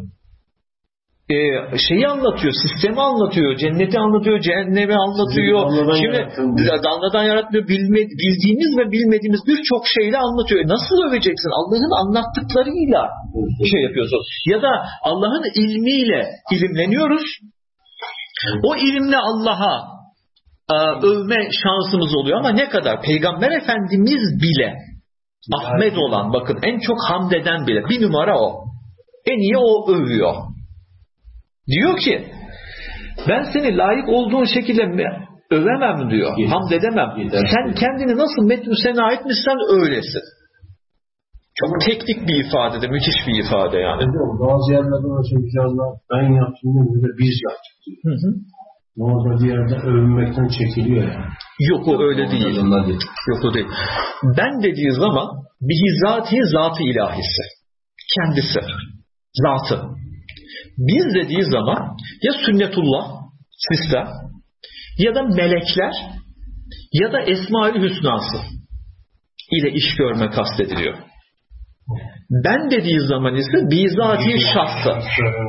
Ee, şeyi anlatıyor, sistemi anlatıyor, cenneti anlatıyor, cehennemi anlatıyor. Şimdi dalgadan yaratmıyor, bilme, bildiğimiz ve bilmediğimiz birçok şeyle anlatıyor. E nasıl öveceksin? Allah'ın anlattıklarıyla şey yapıyorsun. Ya da Allah'ın ilmiyle ilimleniyoruz. O ilimle Allah'a e, övme şansımız oluyor ama ne kadar? Peygamber Efendimiz bile Ahmet olan bakın en çok hamd eden bile bir numara o. En iyi o övüyor. Diyor ki ben seni layık olduğun şekilde övemem diyor. Yeter. Hamd edemem. Yeter. Sen kendini nasıl medhu sena etmişsen öylesin. Çok teknik bir ifade de müthiş bir ifade yani. Bazı yerlerde Allah ben yaptım diyor biz yaptık diyor. Hı hı. Orada bir yerde övünmekten çekiliyor yani. Yok o öyle değil. değil. Yok o değil. Ben dediği zaman bihizati zatı ilahisi. Kendisi. Zatı. Biz dediği zaman ya sünnetullah sistem ya da melekler ya da Esma-ül Hüsnası ile iş görme kastediliyor. Ben dediği zaman ise bizatihi şahsı.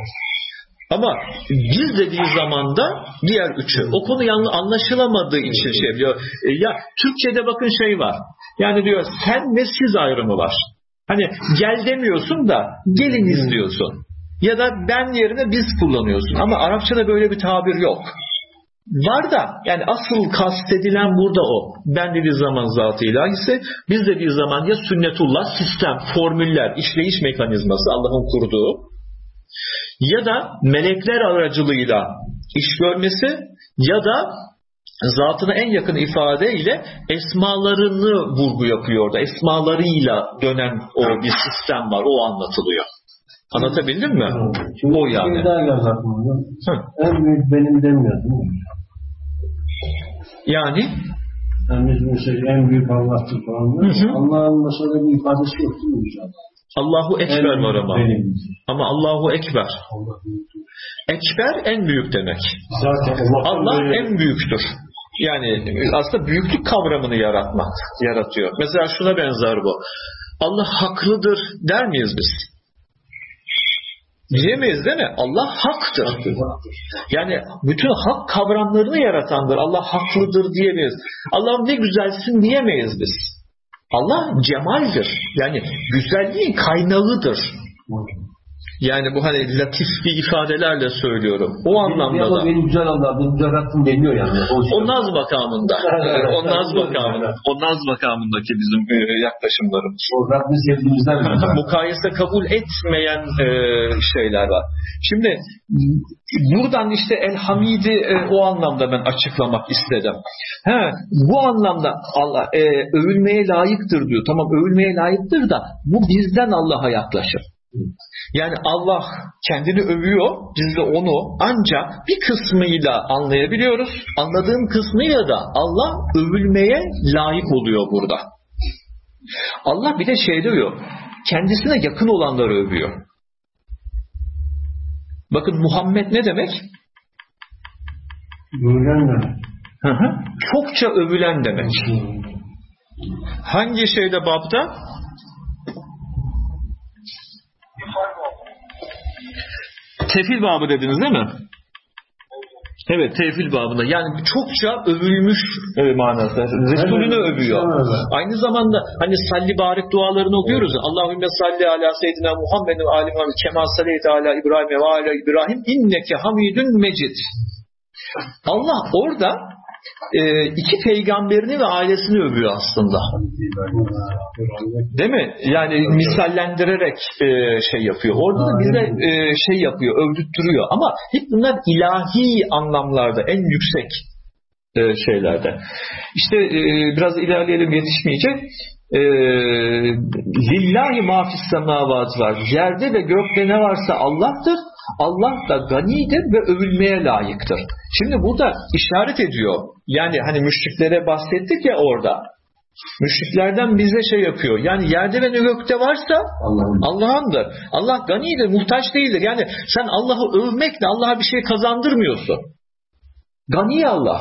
Ama biz dediği zaman da diğer üçü. O konu yanlış anlaşılamadığı için şey diyor. E, ya Türkçe'de bakın şey var. Yani diyor sen ve siz ayrımı var. Hani gel demiyorsun da geliniz diyorsun. Ya da ben yerine biz kullanıyorsun. Ama Arapçada böyle bir tabir yok. Var da yani asıl kastedilen burada o. Ben dediği zaman zat-ı ilahisi, biz dediği zaman ya sünnetullah, sistem, formüller, işleyiş mekanizması Allah'ın kurduğu ya da melekler aracılığıyla iş görmesi ya da zatına en yakın ifadeyle esmalarını vurgu yapıyor orada. Esmalarıyla dönen o bir sistem var. O anlatılıyor. Anlatabildim mi? Şimdi o yani. Daha en büyük benim demiyor değil mi? Yani? Yani biz mesela en büyük Allah'tır falan. Allah'ın mesela bir ifadesi yok değil mi? Allahu Ekber var ama. Benim. Ama Allahu Ekber. Ekber en büyük demek. Zaten Allah böyle... en büyüktür. Yani aslında büyüklük kavramını yaratmak, yaratıyor. Mesela şuna benzer bu. Allah haklıdır der miyiz biz? Diyemeyiz değil mi? Allah haktır. Yani bütün hak kavramlarını yaratandır. Allah haklıdır diyemeyiz. Allah'ım ne güzelsin diyemeyiz biz. Allah cemaldir. Yani güzelliğin kaynağıdır. Yani bu hani latif bir ifadelerle söylüyorum. O benim, anlamda da. Benim güzel Allah'ım, güzel Rabbim deniyor yani. O, o naz makamında. o naz makamında. O naz makamındaki bizim yaklaşımlarımız. O Rabbini sevdiğimizden mukayese kabul etmeyen e, şeyler var. Şimdi buradan işte El Hamid'i e, o anlamda ben açıklamak istedim. He, bu anlamda Allah e, övülmeye layıktır diyor. Tamam, övülmeye layıktır da bu bizden Allah'a yaklaşır. Yani Allah kendini övüyor, biz de onu ancak bir kısmıyla anlayabiliyoruz. Anladığım kısmıyla da Allah övülmeye layık oluyor burada. Allah bir de şey diyor, kendisine yakın olanları övüyor. Bakın Muhammed ne demek? Övülen demek. Hı hı. Çokça övülen demek. Hangi şeyde babda? Tefil babı dediniz değil mi? Evet, tefil babında. Yani çokça övülmüş e, manası. Resulünü evet, övüyor. Evet. Aynı zamanda hani salli barik dualarını okuyoruz. Evet. Allahümme salli ala seyyidina Muhammedin ali Muhammed kema salli ala İbrahim ve ala İbrahim inneke hamidun mecid. Allah orada e, iki peygamberini ve ailesini övüyor aslında. Değil mi? Yani misallendirerek e, şey yapıyor. Orada da bize e, şey yapıyor, övdürtüyor. Ama hep bunlar ilahi anlamlarda, en yüksek e, şeylerde. İşte e, biraz ilerleyelim, yetişmeyecek. E, Lillahi ma fis semavat var. Yerde ve gökte ne varsa Allah'tır. Allah da ganidir ve övülmeye layıktır. Şimdi burada işaret ediyor. Yani hani müşriklere bahsettik ya orada. Müşriklerden bize şey yapıyor. Yani yerde ve gökte varsa Allah'ın. Allah'ındır. Allah ganidir, muhtaç değildir. Yani sen Allah'ı övmekle Allah'a bir şey kazandırmıyorsun. Gani Allah.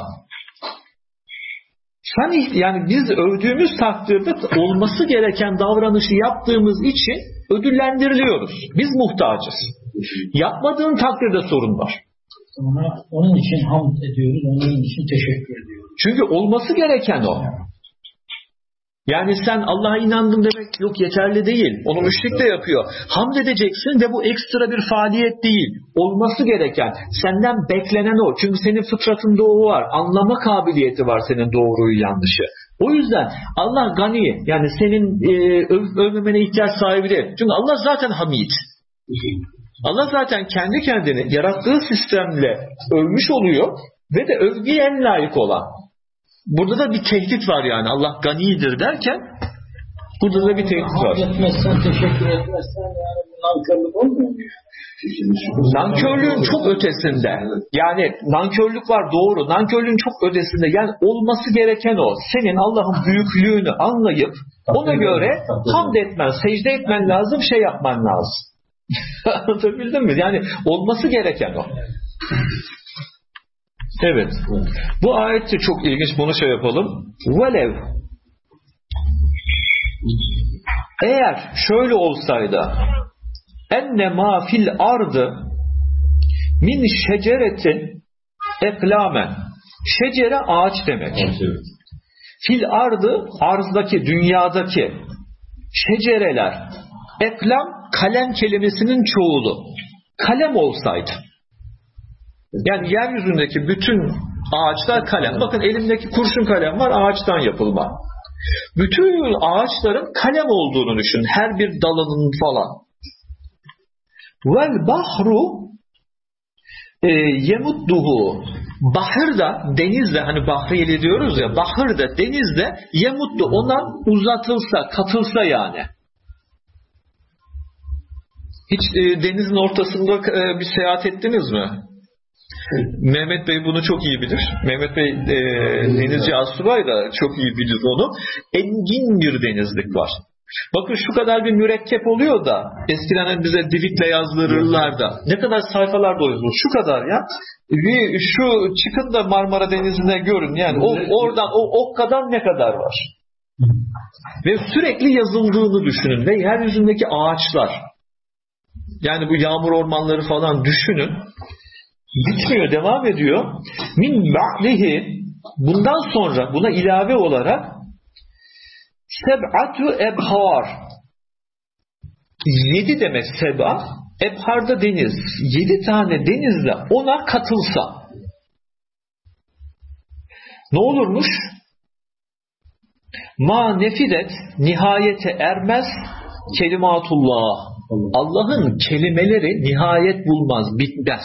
Sen yani biz övdüğümüz takdirde olması gereken davranışı yaptığımız için ödüllendiriliyoruz. Biz muhtacız. Yapmadığın takdirde sorun var. Ona, onun için hamd ediyoruz, onun için teşekkür ediyoruz. Çünkü olması gereken o. Yani sen Allah'a inandın demek yok, yeterli değil. Onu müşrik de yapıyor. Hamd edeceksin ve bu ekstra bir faaliyet değil. Olması gereken, senden beklenen o. Çünkü senin fıtratında o var. Anlama kabiliyeti var senin doğruyu yanlışı. O yüzden Allah gani, yani senin e, öv, övmemene ihtiyaç sahibi değil. Çünkü Allah zaten hamid. Allah zaten kendi kendini yarattığı sistemle övmüş oluyor ve de övgüye en layık olan. Burada da bir tehdit var yani. Allah ganidir derken burada da bir tehdit var. Etmezsen, teşekkür etmezsen yani nankörlük olmuyor mu? Nankörlüğün çok ötesinde. Yani nankörlük var, doğru. Nankörlüğün çok ötesinde. Yani olması gereken o. Senin Allah'ın büyüklüğünü anlayıp ona göre hamd etmen, secde etmen lazım, şey yapman lazım. Anlatabildim mi? Yani olması gereken o. Evet. Bu ayet de çok ilginç. Bunu şey yapalım. Velev. Eğer şöyle olsaydı enne ma fil ardı min şeceretin eklamen. Şecere ağaç demek. Fil ardı arzdaki, dünyadaki şecereler. Eklam kalem kelimesinin çoğulu. Kalem olsaydı. Yani yeryüzündeki bütün ağaçlar kalem. Bakın elimdeki kurşun kalem var, ağaçtan yapılma. Bütün ağaçların kalem olduğunu düşün. Her bir dalının falan. Vel bahru e, yemudduhu. Bahır da denizde, hani bahriyeli diyoruz ya, bahır da denizde yemuddu, ona uzatılsa, katılsa yani. Hiç e, denizin ortasında e, bir seyahat ettiniz mi? Mehmet Bey bunu çok iyi bilir. Mehmet Bey e, denizci asubay da çok iyi bilir onu. Engin bir denizlik var. Bakın şu kadar bir mürekkep oluyor da eskiden bize divikle yazdırırlar da ne kadar sayfalar doluyor. Şu kadar ya. Bir, şu çıkın da Marmara Denizi'ne görün. Yani o, oradan o ok kadar ne kadar var. Ve sürekli yazıldığını düşünün. Ve yeryüzündeki ağaçlar. Yani bu yağmur ormanları falan düşünün. Bitmiyor, devam ediyor. Min ba'lihi, bundan sonra buna ilave olarak seb'atu ebhar, yedi demek seb'a, ebharda deniz, yedi tane denizle ona katılsa ne olurmuş? Ma nefidet, nihayete ermez kelimatullah, Allah'ın kelimeleri nihayet bulmaz, bitmez.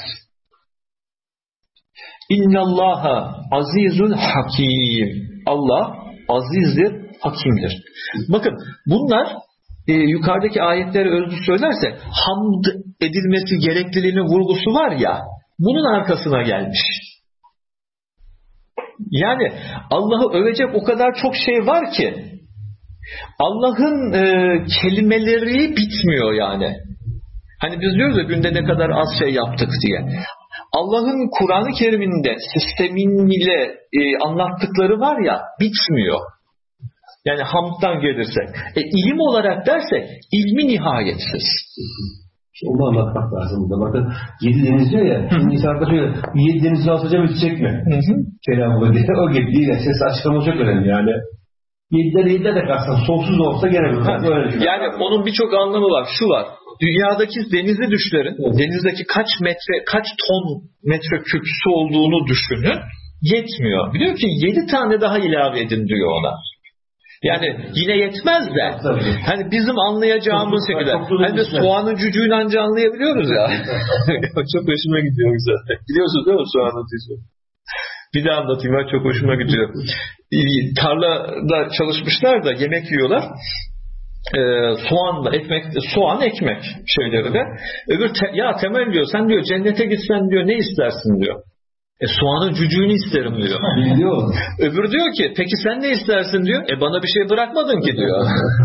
İnnallaha azizun hakim. Allah azizdir, hakimdir. Bakın bunlar e, yukarıdaki ayetleri özlü söylerse hamd edilmesi gerekliliğinin vurgusu var ya, bunun arkasına gelmiş. Yani Allah'ı övecek o kadar çok şey var ki Allah'ın e, kelimeleri bitmiyor yani. Hani biz diyoruz ya günde ne kadar az şey yaptık diye. Allah'ın Kur'an-ı Kerim'inde sistemiyle e, anlattıkları var ya, bitmiyor. Yani hamddan gelirsek. E, ilim olarak dersek ilmi nihayetsiz. Onu anlatmak lazım burada. Bakın yedi deniz diyor ya. Şimdi insan bakıyor. Yedi denizin altıca bitecek mi? Kelam diye. O gibi değil. Ses açıklama çok önemli yani. Yediler yediler de kalsın. Sonsuz da olsa gene böyle. Yani onun birçok anlamı var. Şu var. Dünyadaki denizi düşlerin. Denizdeki kaç metre, kaç ton metreküp su olduğunu düşünün. Yetmiyor. Biliyor ki yedi tane daha ilave edin diyor ona. Yani yine yetmez de. Hani bizim anlayacağımız şekilde. Hani de soğanın cücüğünü anca anlayabiliyoruz ya. Çok hoşuma gidiyor güzel. Biliyorsunuz değil mi soğanın cücüğü? Bir daha anlatayım, ben çok hoşuma gidiyor. Tarlada çalışmışlar da yemek yiyorlar. Ee, soğanla ekmek, soğan ekmek şeyleri de. Öbür te, ya Temel diyor, sen diyor cennete gitsen diyor ne istersin diyor. E soğanın cücüğünü isterim diyor. Biliyor. Öbür diyor ki peki sen ne istersin diyor. E bana bir şey bırakmadın ki diyor.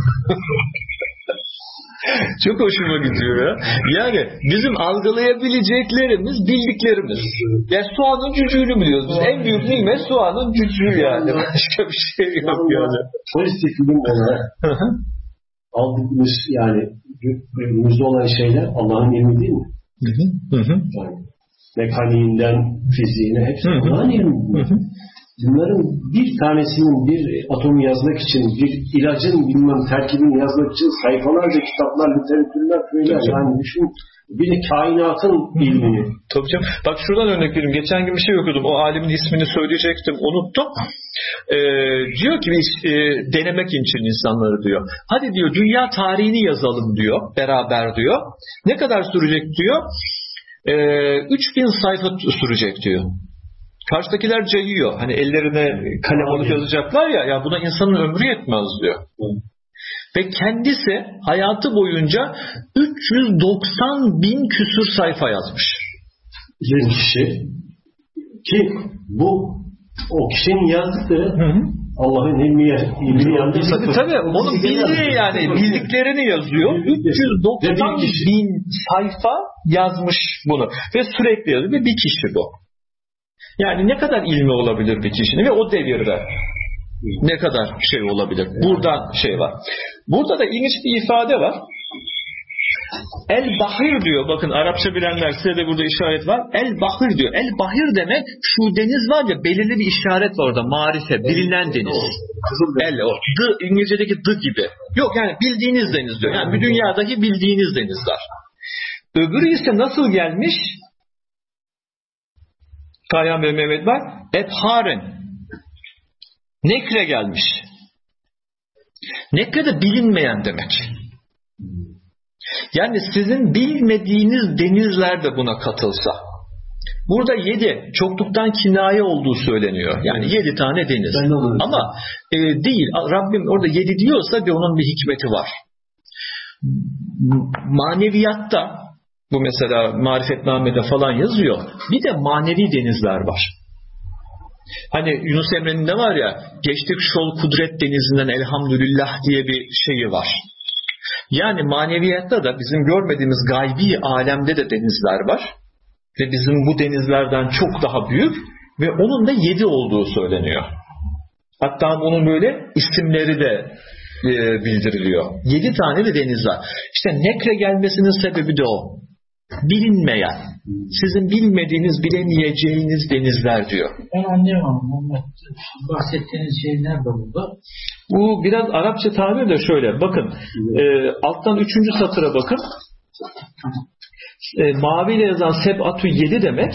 Çok hoşuma gidiyor ya. Yani bizim algılayabileceklerimiz bildiklerimiz. Yani soğanın cücüğünü biliyoruz. Biz en büyük nimet soğanın cücüğü yani. Başka bir şey yok yani. Pozitif bilim olarak aldığımız yani günümüzde olan şeyler Allah'ın ilmi değil mi? Hı hı. Hı hı. Yani mekaniğinden fiziğine hepsi Allah'ın ilmi. Bunların bir tanesinin bir atomu yazmak için, bir ilacın bilmem terkibini yazmak için sayfalarca kitaplar, literatürler söyler. Yani düşün, bir de kainatın ilmini. Tabii canım. Bak şuradan örnek vereyim. Geçen gün bir şey okudum. O alimin ismini söyleyecektim. Unuttum. Ee, diyor ki biz e, denemek için insanları diyor. Hadi diyor dünya tarihini yazalım diyor. Beraber diyor. Ne kadar sürecek diyor. Ee, üç bin sayfa sürecek diyor. Karşıdakiler cayıyor. Hani ellerine kalem alıp yazacaklar ya, ya buna insanın ömrü yetmez diyor. Hı. Ve kendisi hayatı boyunca üç yüz doksan bin küsur sayfa yazmış. Bir kişi ki bu o kişinin yazdığı hı hı. Allah'ın ilmi yazdıysa tabii, tabii onun bildiği yani bildiklerini yazıyor. üç yüz doksan bin sayfa yazmış bunu ve sürekli yazıyor ve bir kişi bu. Yani ne kadar ilmi olabilir bir kişinin ve o devirde ne kadar şey olabilir. Buradan şey var. Burada da ilginç bir ifade var. El bahir diyor. Bakın Arapça bilenler, size de burada işaret var. El bahir diyor. El bahir demek şu deniz var ya, belirli bir işaret var orada. Marife, bilinen deniz. El o. D, İngilizce'deki d gibi. Yok yani bildiğiniz deniz diyor. Yani bir dünyadaki bildiğiniz denizler. Öbürü ise nasıl gelmiş? Kayhan ve Mehmet var. Ebharen. Nekre gelmiş. Nekre de bilinmeyen demek. Yani sizin bilmediğiniz denizler de buna katılsa. Burada yedi çokluktan kinaye olduğu söyleniyor. Yani yedi tane deniz. Ama e, değil. Rabbim orada yedi diyorsa bir onun bir hikmeti var. Maneviyatta bu mesela Marifetname'de falan yazıyor. Bir de manevi denizler var. Hani Yunus Emre'nin de var ya, geçtik şol kudret denizinden elhamdülillah diye bir şeyi var. Yani maneviyatta da bizim görmediğimiz gaybi alemde de denizler var. Ve bizim bu denizlerden çok daha büyük ve onun da yedi olduğu söyleniyor. Hatta bunun böyle isimleri de e, bildiriliyor. Yedi tane de deniz var. İşte nekre gelmesinin sebebi de o. Bilinmeyen, sizin bilmediğiniz, bilemeyeceğiniz denizler diyor. Ben anlayamam. Bahsettiğiniz şey nerede burada? Bu biraz Arapça tabir de şöyle. Bakın, e, alttan üçüncü satıra bakın. E, maviyle yazan seb'atü yedi demek.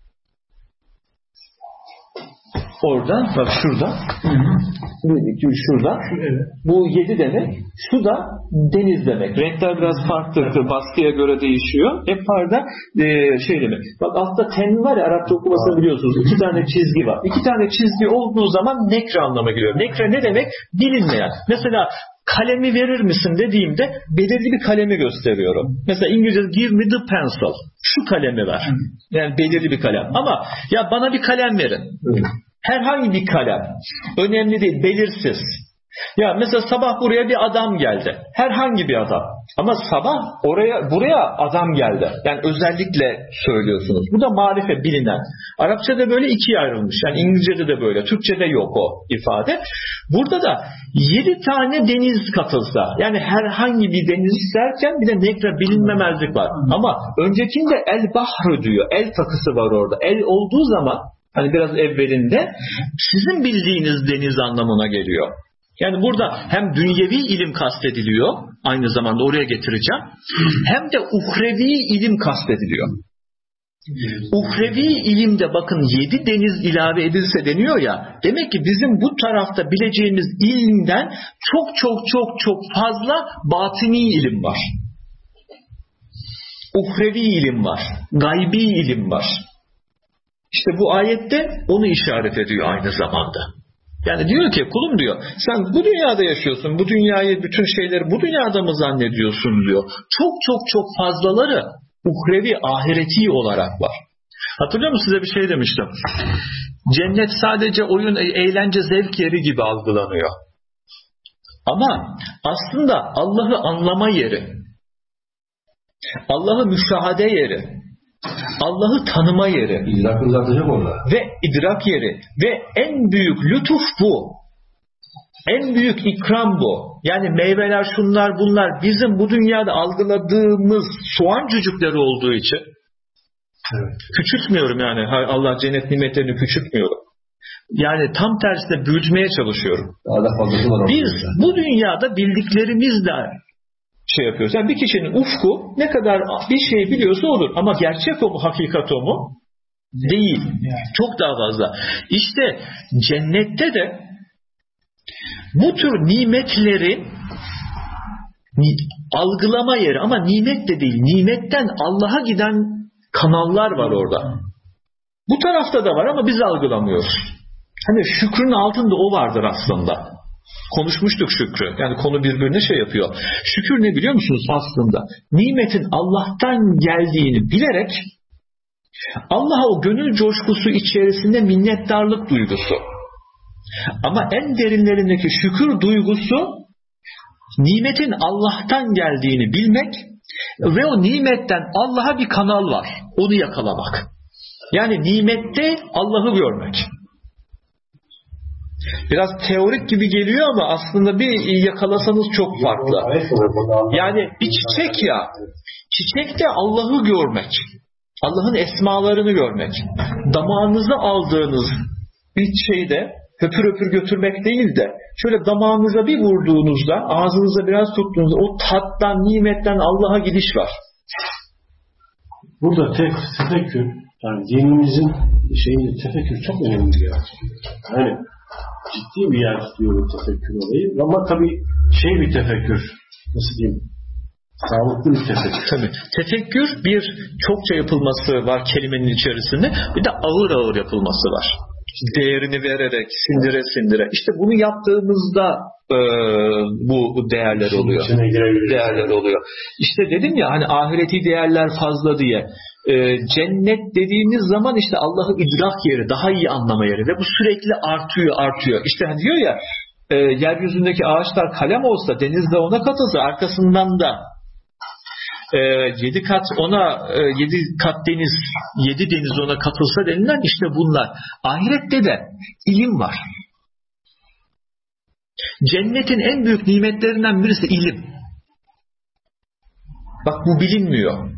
Orada, bak şurada. Bir, iki, üç şurada. Evet. Bu yedi demek. Şu da deniz demek. Renkler biraz farklı. Baskıya göre değişiyor. Hep parda e, şey demek. Bak altta ten var ya, Arapça okumasını biliyorsunuz. İki tane çizgi var. İki tane çizgi olduğu zaman nekre anlamına geliyor. Nekre ne demek? Bilinmeyen. Mesela kalemi verir misin dediğimde belirli bir kalemi gösteriyorum. Mesela İngilizce give me the pencil. Şu kalemi ver. Yani belirli bir kalem. Ama ya bana bir kalem verin. Herhangi bir kalem. Önemli değil, belirsiz. Ya mesela sabah buraya bir adam geldi. Herhangi bir adam. Ama sabah oraya buraya adam geldi. Yani özellikle söylüyorsunuz. Bu da marife, bilinen. Arapçada böyle ikiye ayrılmış. Yani İngilizce'de de böyle. Türkçe'de yok o ifade. Burada da yedi tane deniz katılsa. Yani herhangi bir deniz derken bir de nekre, bilinmemezlik var. Ama öncekinde el bahru diyor. El takısı var orada. El olduğu zaman hani biraz evvelinde sizin bildiğiniz deniz anlamına geliyor. Yani burada hem dünyevi ilim kastediliyor, aynı zamanda oraya getireceğim, hem de uhrevi ilim kastediliyor. Uhrevi ilimde bakın yedi deniz ilave edilse deniyor ya, demek ki bizim bu tarafta bileceğimiz ilimden çok çok çok çok fazla batini ilim var. Uhrevi ilim var, gaybi ilim var. İşte bu ayette onu işaret ediyor aynı zamanda. Yani diyor ki kulum diyor, sen bu dünyada yaşıyorsun, bu dünyayı, bütün şeyleri bu dünyada mı zannediyorsun diyor. Çok çok çok fazlaları uhrevi, ahireti olarak var. Hatırlıyor musun, size bir şey demiştim. Cennet sadece oyun, eğlence, zevk yeri gibi algılanıyor. Ama aslında Allah'ı anlama yeri, Allah'ı müşahede yeri, Allah'ı tanıma yeri İdrak uzatacak orada. Ve idrak yeri. Ve en büyük lütuf bu. En büyük ikram bu. Yani meyveler, şunlar bunlar bizim bu dünyada algıladığımız soğan cücükleri olduğu için. Evet. Küçültmüyorum yani. Allah cennet nimetlerini küçültmüyorum. Yani tam tersine büyütmeye çalışıyorum. Daha da fazlası var. Biz bu dünyada bildiklerimizle şey yapıyoruz. Yani bir kişinin ufku ne kadar bir şey biliyorsa olur. Ama gerçek o mu, hakikat o mu? Değil. Çok daha fazla. İşte cennette de bu tür nimetleri algılama yeri, ama nimet de değil. Nimetten Allah'a giden kanallar var orada. Bu tarafta da var ama biz algılamıyoruz. Hani şükrün altında o vardır aslında. Konuşmuştuk şükrü. Yani konu birbirine şey yapıyor. Şükür ne biliyor musunuz aslında? Nimetin Allah'tan geldiğini bilerek Allah'a o gönül coşkusu içerisinde minnettarlık duygusu. Ama en derinlerindeki şükür duygusu nimetin Allah'tan geldiğini bilmek ve o nimetten Allah'a bir kanal var. Onu yakalamak. Yani nimette Allah'ı görmek. Biraz teorik gibi geliyor ama aslında bir yakalasanız çok farklı. Yani bir çiçek ya, çiçekte Allah'ı görmek, Allah'ın esmalarını görmek, damağınıza aldığınız bir şeyde höpür höpür götürmek değil de şöyle damağınıza bir vurduğunuzda, ağzınıza biraz tuttuğunuzda o tattan, nimetten Allah'a gidiş var. Burada tek, tefekkür, yani dinimizin şeyinde tefekkür çok önemli bir yer. Yani ciddi bir yer tutuyor bu tefekkür olayı. Ama tabii şey bir tefekkür, nasıl diyeyim, Sağlıklı bir tefekkür. Tabii. Tefekkür bir çokça yapılması var kelimenin içerisinde. Bir de ağır ağır yapılması var. Değerini vererek, sindire sindire. İşte bunu yaptığımızda e, bu değerler oluyor. Değerler oluyor. İşte dedim ya hani ahireti değerler fazla diye. E, cennet dediğimiz zaman işte Allah'ı idrak yeri, daha iyi anlama yeri ve bu sürekli artıyor, artıyor. İşte hani diyor ya e, yeryüzündeki ağaçlar kalem olsa, denizde ona katılsa, arkasından da e, yedi kat ona e, yedi kat deniz, yedi deniz ona katılsa denilen işte bunlar. Ahirette de ilim var. Cennetin en büyük nimetlerinden birisi ilim. Bak bu bilinmiyor.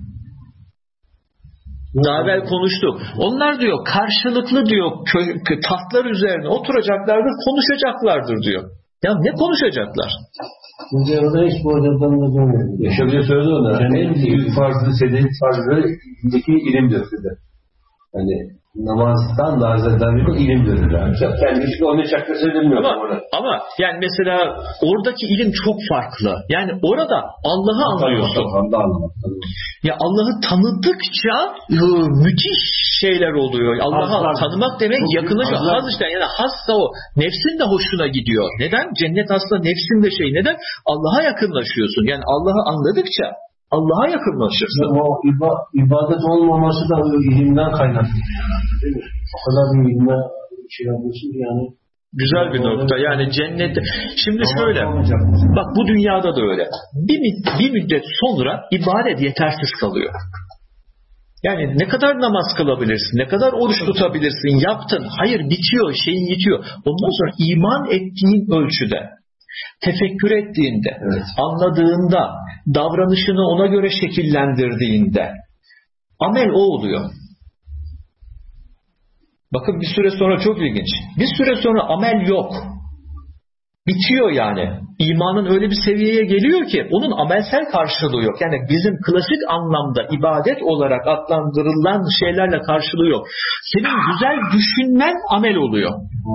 Daha evvel konuştuk. Onlar diyor karşılıklı diyor kö- tahtlar üzerine oturacaklardır, konuşacaklardır diyor. Ya ne konuşacaklar? Şimdi orada hiç bu hocamdan da görmüyorum. Yaşamıyor söyledi ona. En büyük farzı, senin farzı indeki ilimdir dedi. Hani namazdan daha zaten bir ilimdir dedi. Kendi hiçbir onun çakması edilmiyor. Ama, ama yani mesela oradaki ilim çok farklı. Yani orada Allah'ı anlıyorsun. Ya Allah'ı tanıdıkça müthiş şeyler oluyor. Allah'ı tanımak demek yakınlaşıyor. Haz işte yani hassa o. Nefsin de hoşuna gidiyor. Neden? Cennet aslında nefsin de şey. Neden? Allah'a yakınlaşıyorsun. Yani Allah'ı anladıkça Allah'a yakınlaşırsın. O ibadet olmaması da ilimden kaynaklı. Değil mi? O kadar bir ilme şey yapıyorsun yani. Güzel bir nokta. Yani cennette. Şimdi şöyle. Bak bu dünyada da öyle. Bir, bir müddet sonra ibadet yetersiz kalıyor. Yani ne kadar namaz kılabilirsin, ne kadar oruç tutabilirsin, yaptın. Hayır bitiyor, şeyin bitiyor. Ondan sonra iman ettiğin ölçüde, tefekkür ettiğinde, evet, anladığında, davranışını ona göre şekillendirdiğinde amel o oluyor. Bakın bir süre sonra çok ilginç. Bir süre sonra amel yok. Bitiyor yani. İmanın öyle bir seviyeye geliyor ki onun amelsel karşılığı yok. Yani bizim klasik anlamda ibadet olarak adlandırılan şeylerle karşılığı yok. Senin güzel düşünmen amel oluyor.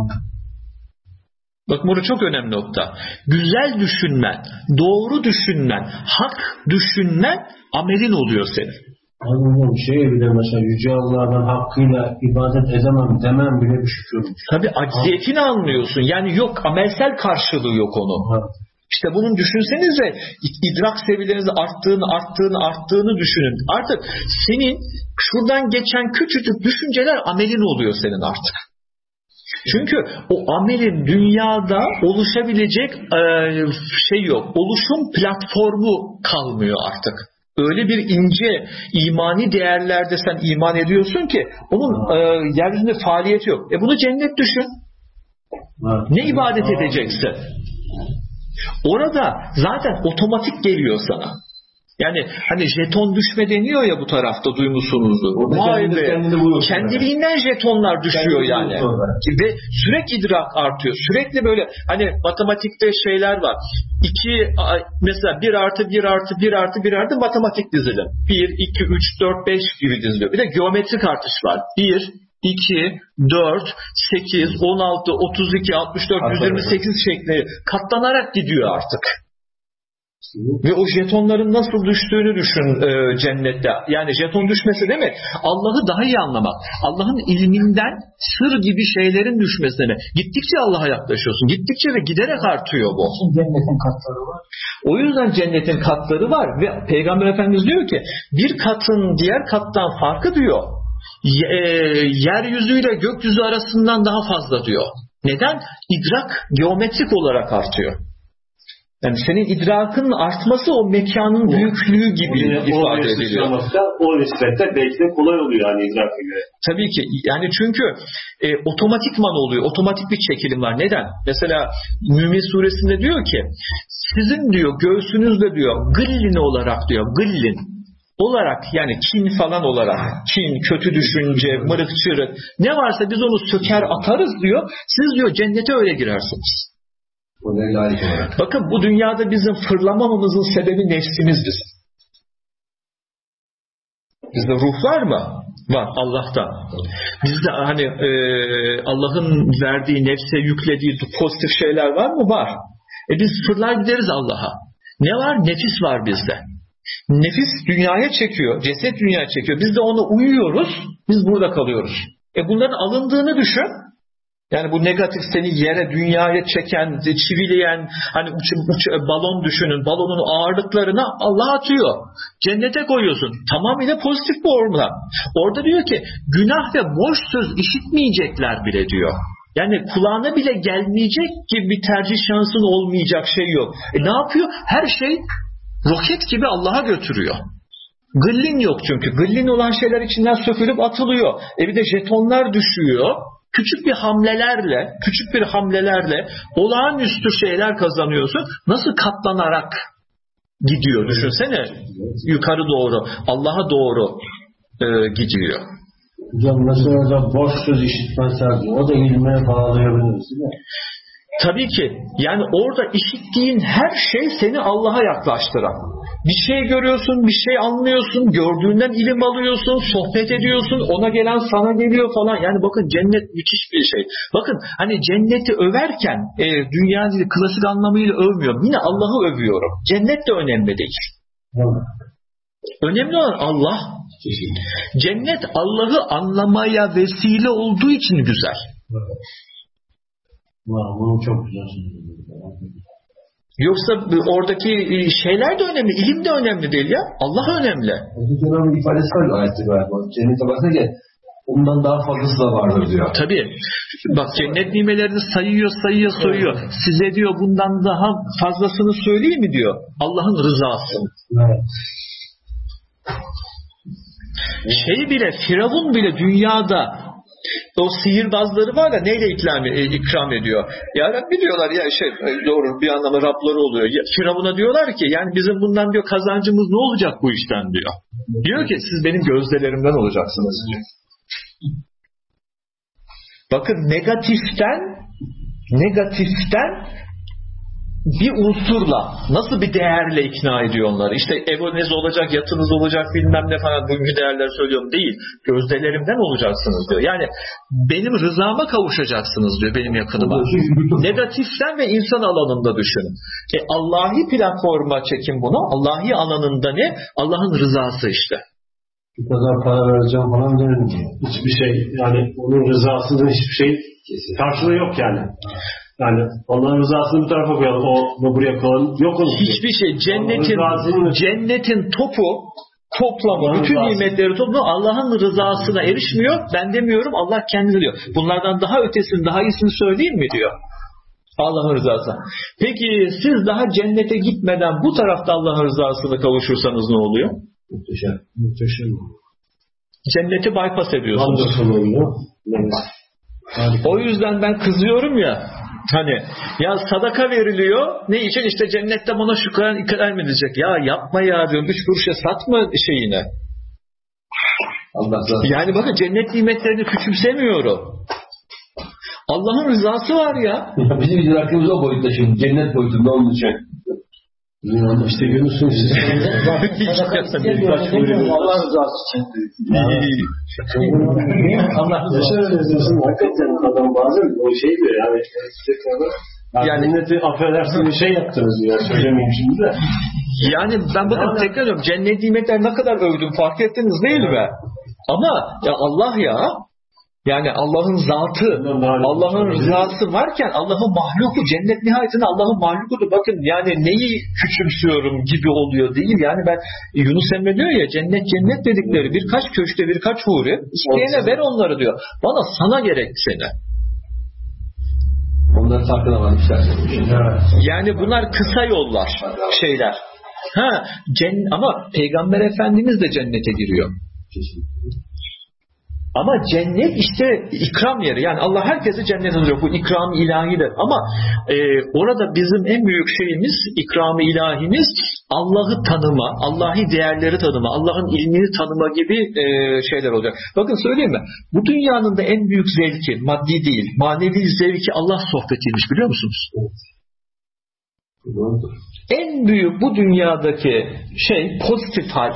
Bak bu çok önemli nokta. Güzel düşünmen, doğru düşünmen, hak düşünmen amelin oluyor senin. Anladım. Şey bile mesela Yüce Allah'a ben hakkıyla ibadet edemem demem bile bir şükür. Tabii acziyetini anlıyorsun. Yani yok amelsel karşılığı yok onun. Evet. İşte bunun düşünsenize idrak seviyelerinizi arttığını arttığını arttığını düşünün. Artık senin şuradan geçen küçücük düşünceler amelin oluyor senin artık. Çünkü o amelin dünyada oluşabilecek e, şey yok. Oluşum platformu kalmıyor artık. Öyle bir ince imani değerlerde sen iman ediyorsun ki onun e, yeryüzünde faaliyeti yok. E bunu cennet düşün. Ne ibadet edeceksin? Orada zaten otomatik geliyor sana. Yani hani jeton düşme deniyor ya bu tarafta duymuşsunuzdur. Vay be. Kendiliğinden jetonlar düşüyor yani. Ve sürekli idrak artıyor. Sürekli böyle hani matematikte şeyler var. İki mesela bir artı bir artı bir artı bir artı matematik dizilim. Bir, iki, üç, dört, beş gibi diziliyor. Bir de geometrik artış var. Bir, iki, dört, sekiz, on altı, otuz iki, altmış dört, yüz yirmi sekiz şekli katlanarak gidiyor artık. Ve o jetonların nasıl düştüğünü düşün e, cennette. Yani jeton düşmesi demek Allah'ı daha iyi anlamak. Allah'ın ilminden sır gibi şeylerin düşmesi demek. Gittikçe Allah'a yaklaşıyorsun. Gittikçe ve giderek artıyor bu. Cennetin katları var. O yüzden cennetin katları var. Ve Peygamber Efendimiz diyor ki bir katın diğer kattan farkı diyor. E, yeryüzüyle gökyüzü arasından daha fazla diyor. Neden? İdrak geometrik olarak artıyor. Yani senin idrakın artması o mekanın büyüklüğü gibi o, ifade ediliyor. O nispette belki de kolay oluyor yani idraka göre. Tabii ki. Yani çünkü e, otomatikman oluyor. Otomatik bir çekilim var. Neden? Mesela Mümin suresinde diyor ki sizin diyor göğsünüzde diyor gıllin olarak diyor gıllin olarak yani kin falan olarak kin, kötü düşünce, mırık çırık ne varsa biz onu söker atarız diyor. Siz diyor cennete öyle girersiniz. Bakın bu dünyada bizim fırlamamamızın sebebi nefsimiz bizim. Bizde ruh var mı? Var Allah'tan. Bizde hani e, Allah'ın verdiği nefse yüklediği pozitif şeyler var mı? Var. E biz fırlar gideriz Allah'a. Ne var? Nefis var bizde. Nefis dünyaya çekiyor, ceset dünyaya çekiyor. Biz de ona uyuyoruz, biz burada kalıyoruz. E bunların alındığını düşün. Yani bu negatif seni yere, dünyaya çeken, çivileyen, hani uç, uç, balon düşünün, balonun ağırlıklarına Allah atıyor. Cennete koyuyorsun. Tamamıyla pozitif bir ortam. Orada diyor ki günah ve boş söz işitmeyecekler bile diyor. Yani kulağına bile gelmeyecek gibi bir tercih şansın olmayacak şey yok. E ne yapıyor? Her şey roket gibi Allah'a götürüyor. Gıllin yok çünkü. Gıllin olan şeyler içinden sökülüp atılıyor. E bir de jetonlar düşüyor. Küçük bir hamlelerle, küçük bir hamlelerle olağanüstü şeyler kazanıyorsun. Nasıl katlanarak gidiyor düşünsene. Yukarı doğru, Allah'a doğru e, gidiyor. Hocam mesela da boş söz işitmezler. O da ilme bağlayabiliriz değil mi? Tabii ki. Yani orada işittiğin her şey seni Allah'a yaklaştıran. Bir şey görüyorsun, bir şey anlıyorsun, gördüğünden ilim alıyorsun, sohbet ediyorsun, ona gelen sana geliyor falan. Yani bakın cennet müthiş bir şey. Bakın hani cenneti överken e, dünya dili klasik anlamıyla övmüyorum. Yine Allah'ı övüyorum. Cennet de önemli değil. Önemli olan Allah. Cennet Allah'ı anlamaya vesile olduğu için güzel. Bunu çok güzel. Yoksa oradaki şeyler de önemli, ilim de önemli değil ya. Allah önemli. Öteki önemli ifadesi var ayette galiba. Cennete baksana ki ondan daha fazlası da vardır diyor. Tabii. Bak cennet nimelerini sayıyor, sayıyor, soyuyor. Size diyor bundan daha fazlasını söyleyeyim mi diyor. Allah'ın rızası. Evet. Şey bile, Firavun bile dünyada o sihirbazları var ya neyle ikram, e, ikram ediyor. Yani biliyorlar ya şey doğru bir anlamda Rabları oluyor. Ya, Firavun'a diyorlar ki yani bizim bundan diyor kazancımız ne olacak bu işten diyor. Diyor ki siz benim gözdelerimden olacaksınız diyor. Bakın negatiften negatiften bir unsurla nasıl bir değerle ikna ediyor onları. İşte eviniz olacak, yatınız olacak bilmem ne falan bugünkü değerler söylüyorum değil. Gözdelerimden olacaksınız diyor. Yani benim rızama kavuşacaksınız diyor benim yakınıma. Negatiften ve insan alanında düşünün. E Allahi platforma çekin bunu. Allahi alanında ne? Allah'ın rızası işte. Bu kadar para vereceğim falan demedim. Hiçbir şey yani onun rızasının hiçbir şey karşılığı yok yani. Yani Allah'ın rızasını bir tarafa koyalım. O buraya koyalım. Yok onun. Hiçbir şey. Cennetin cennetin topu toplamı, Allah'ın bütün rızası. nimetleri toplamı Allah'ın rızasına erişmiyor. Ben demiyorum Allah kendisi diyor. Bunlardan daha ötesini, daha iyisini söyleyeyim mi diyor. Allah'ın rızası. Peki siz daha cennete gitmeden bu tarafta Allah'ın rızasına kavuşursanız ne oluyor? Muhteşem. Muhteşem. Cenneti bypass ediyorsunuz. O yüzden ben kızıyorum ya. Hani ya sadaka veriliyor. Ne için? İşte cennette bana şu kadar ikram mı edecek? Ya yapma ya diyorum. Üç kuruşa satma şeyine. Allah razı. Yani bakın cennet nimetlerini küçümsemiyorum. Allah'ın rızası var ya. Bizim idrakimiz o boyutta şimdi. Cennet boyutunda onun için. İşte görürsünüz siz. Allah rızası için. Allah rızası için. Hakikaten adam bazen o şey diyor yani. Yani cenneti affedersin bir şey yaptınız ya. Söylemeyeyim şimdi de. Yani ben bakın tekrar ediyorum. Cennet nimetler ne kadar övdüm fark ettiniz değil mi? Ama ya Allah ya yani Allah'ın zatı, Allah'ın rızası varken Allah'ın mahluku, cennet nihayetinde Allah'ın mahlukudur. Bakın yani neyi küçümsüyorum gibi oluyor değil. Yani ben Yunus Emre diyor ya cennet cennet dedikleri birkaç köşte birkaç huri isteyene ver onları diyor. Bana sana gerek seni. Onların farkına varmışlar. Yani bunlar kısa yollar şeyler. Ha, cen- ama Peygamber Efendimiz de cennete giriyor. Ama cennet işte ikram yeri. Yani Allah herkese cennet alıyor. Bu ikram-ı ilahidir. Ama e, orada bizim en büyük şeyimiz, ikram-ı ilahimiz Allah'ı tanıma, Allahi değerleri tanıma, Allah'ın ilmini tanıma gibi e, şeyler olacak. Bakın söyleyeyim mi? Bu dünyanın da en büyük zevki, maddi değil, manevi zevki Allah sohbetiymiş biliyor musunuz? En büyük bu dünyadaki şey pozitif hal.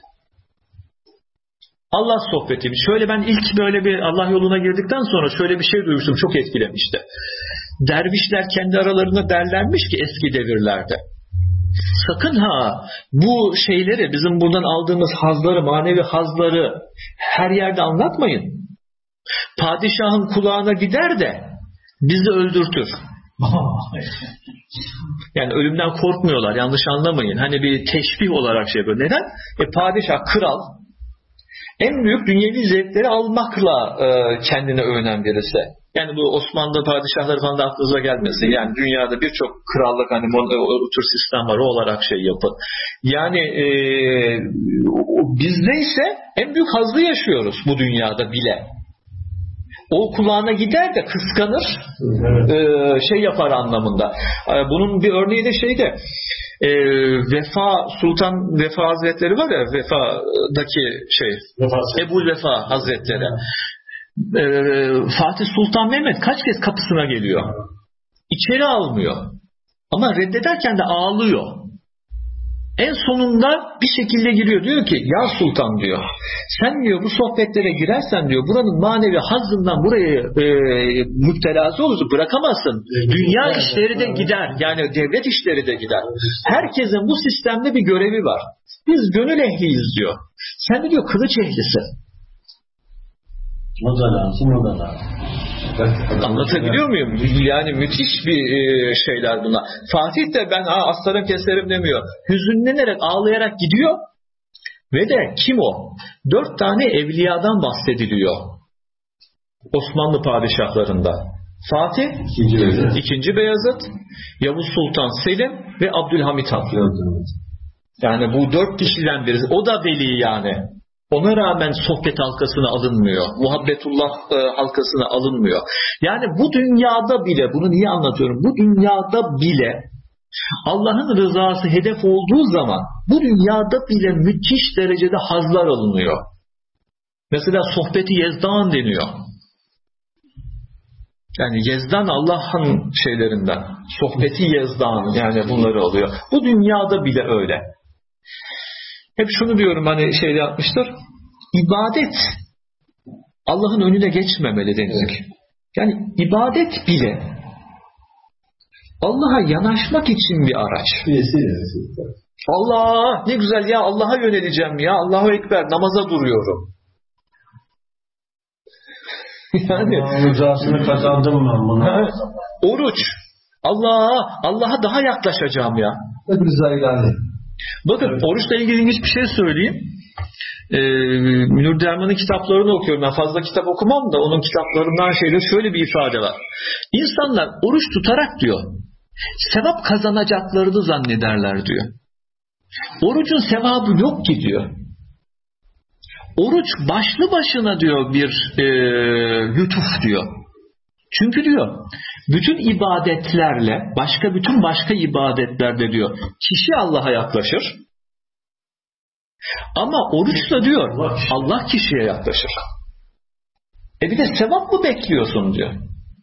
Allah sohbetiymiş. Şöyle ben ilk böyle bir Allah yoluna girdikten sonra şöyle bir şey duymuştum. Çok etkilemişti. Dervişler kendi aralarında derlermiş ki eski devirlerde. sakın ha bu şeyleri, bizim buradan aldığımız hazları, manevi hazları her yerde anlatmayın. Padişahın kulağına gider de bizi öldürtür. Yani ölümden korkmuyorlar, yanlış anlamayın. Hani bir teşbih olarak şey yapıyor. Neden? E padişah, kral en büyük dünyevi zevkleri almakla e, kendine övünen birisi. Yani bu Osmanlı padişahları falan da aklınıza gelmesin. Yani dünyada birçok krallık, hani o tür sistem var, o olarak şey yapın. Yani e, bizde ise en büyük hazzı yaşıyoruz bu dünyada bile. O kulağına gider de kıskanır, evet. e, şey yapar anlamında. E, bunun bir örneği de şeyde, e, Vefa Sultan Vefa Hazretleri var ya, Vefa'daki şey, Vefa. Ebu Vefa Hazretleri. E, Fatih Sultan Mehmet kaç kez kapısına geliyor. İçeri almıyor. Ama reddederken de ağlıyor. En sonunda bir şekilde giriyor. Diyor ki ya sultan diyor, sen diyor bu sohbetlere girersen diyor buranın manevi hazzından burayı e, müptelası olursun, bırakamazsın. Dünya işleri de gider. Yani devlet işleri de gider. Herkesin bu sistemde bir görevi var. Biz gönül ehliyiz diyor. Sen de diyor kılıç ehlisin. O da lazım, o da lazım. Anlatabiliyor muyum? Yani müthiş bir e, şeyler bunlar. Fatih de ben ha, aslanım keserim demiyor. Hüzünlenerek, ağlayarak gidiyor. Ve de kim o? Dört tane evliyadan bahsediliyor Osmanlı padişahlarında. Fatih, ikinci Beyazıt, ikinci Beyazıt, Yavuz Sultan Selim ve Abdülhamit Han. Yani bu dört kişiden birisi. O da veli yani. Ona rağmen sohbet halkasına alınmıyor. Muhabbetullah e, halkasına alınmıyor. Yani bu dünyada bile, bunu niye anlatıyorum? Bu dünyada bile Allah'ın rızası hedef olduğu zaman bu dünyada bile müthiş derecede hazlar alınıyor. Mesela sohbeti yezdan deniyor. Yani yezdan Allah'ın şeylerinden. Sohbeti yezdan, yani bunları alıyor. Bu dünyada bile öyle. Hep şunu diyorum, hani şeyde yapmıştır. İbadet Allah'ın önüne geçmemeli denilir. Yani ibadet bile Allah'a yanaşmak için bir araç. Allah ne güzel ya, Allah'a yöneleceğim ya, Allahu Ekber, namaza duruyorum. Yani rızasını kazandım ben bunu. Oruç. Allah'a Allah'a daha yaklaşacağım ya. Bakın evet. Oruçla ilgili ilginç bir şey söyleyeyim. Ee, Münir Derman'ın kitaplarını okuyorum. Ben fazla kitap okumam da onun kitaplarından şeyde şöyle bir ifade var. İnsanlar oruç tutarak diyor, sevap kazanacaklarını zannederler diyor. Orucun sevabı yok ki diyor. Oruç başlı başına diyor bir e, lütuf diyor. Çünkü diyor bütün ibadetlerle başka bütün başka ibadetlerde diyor kişi Allah'a yaklaşır. Ama oruçla diyor Allah kişiye yaklaşır. E bir de sevap mı bekliyorsun diyor.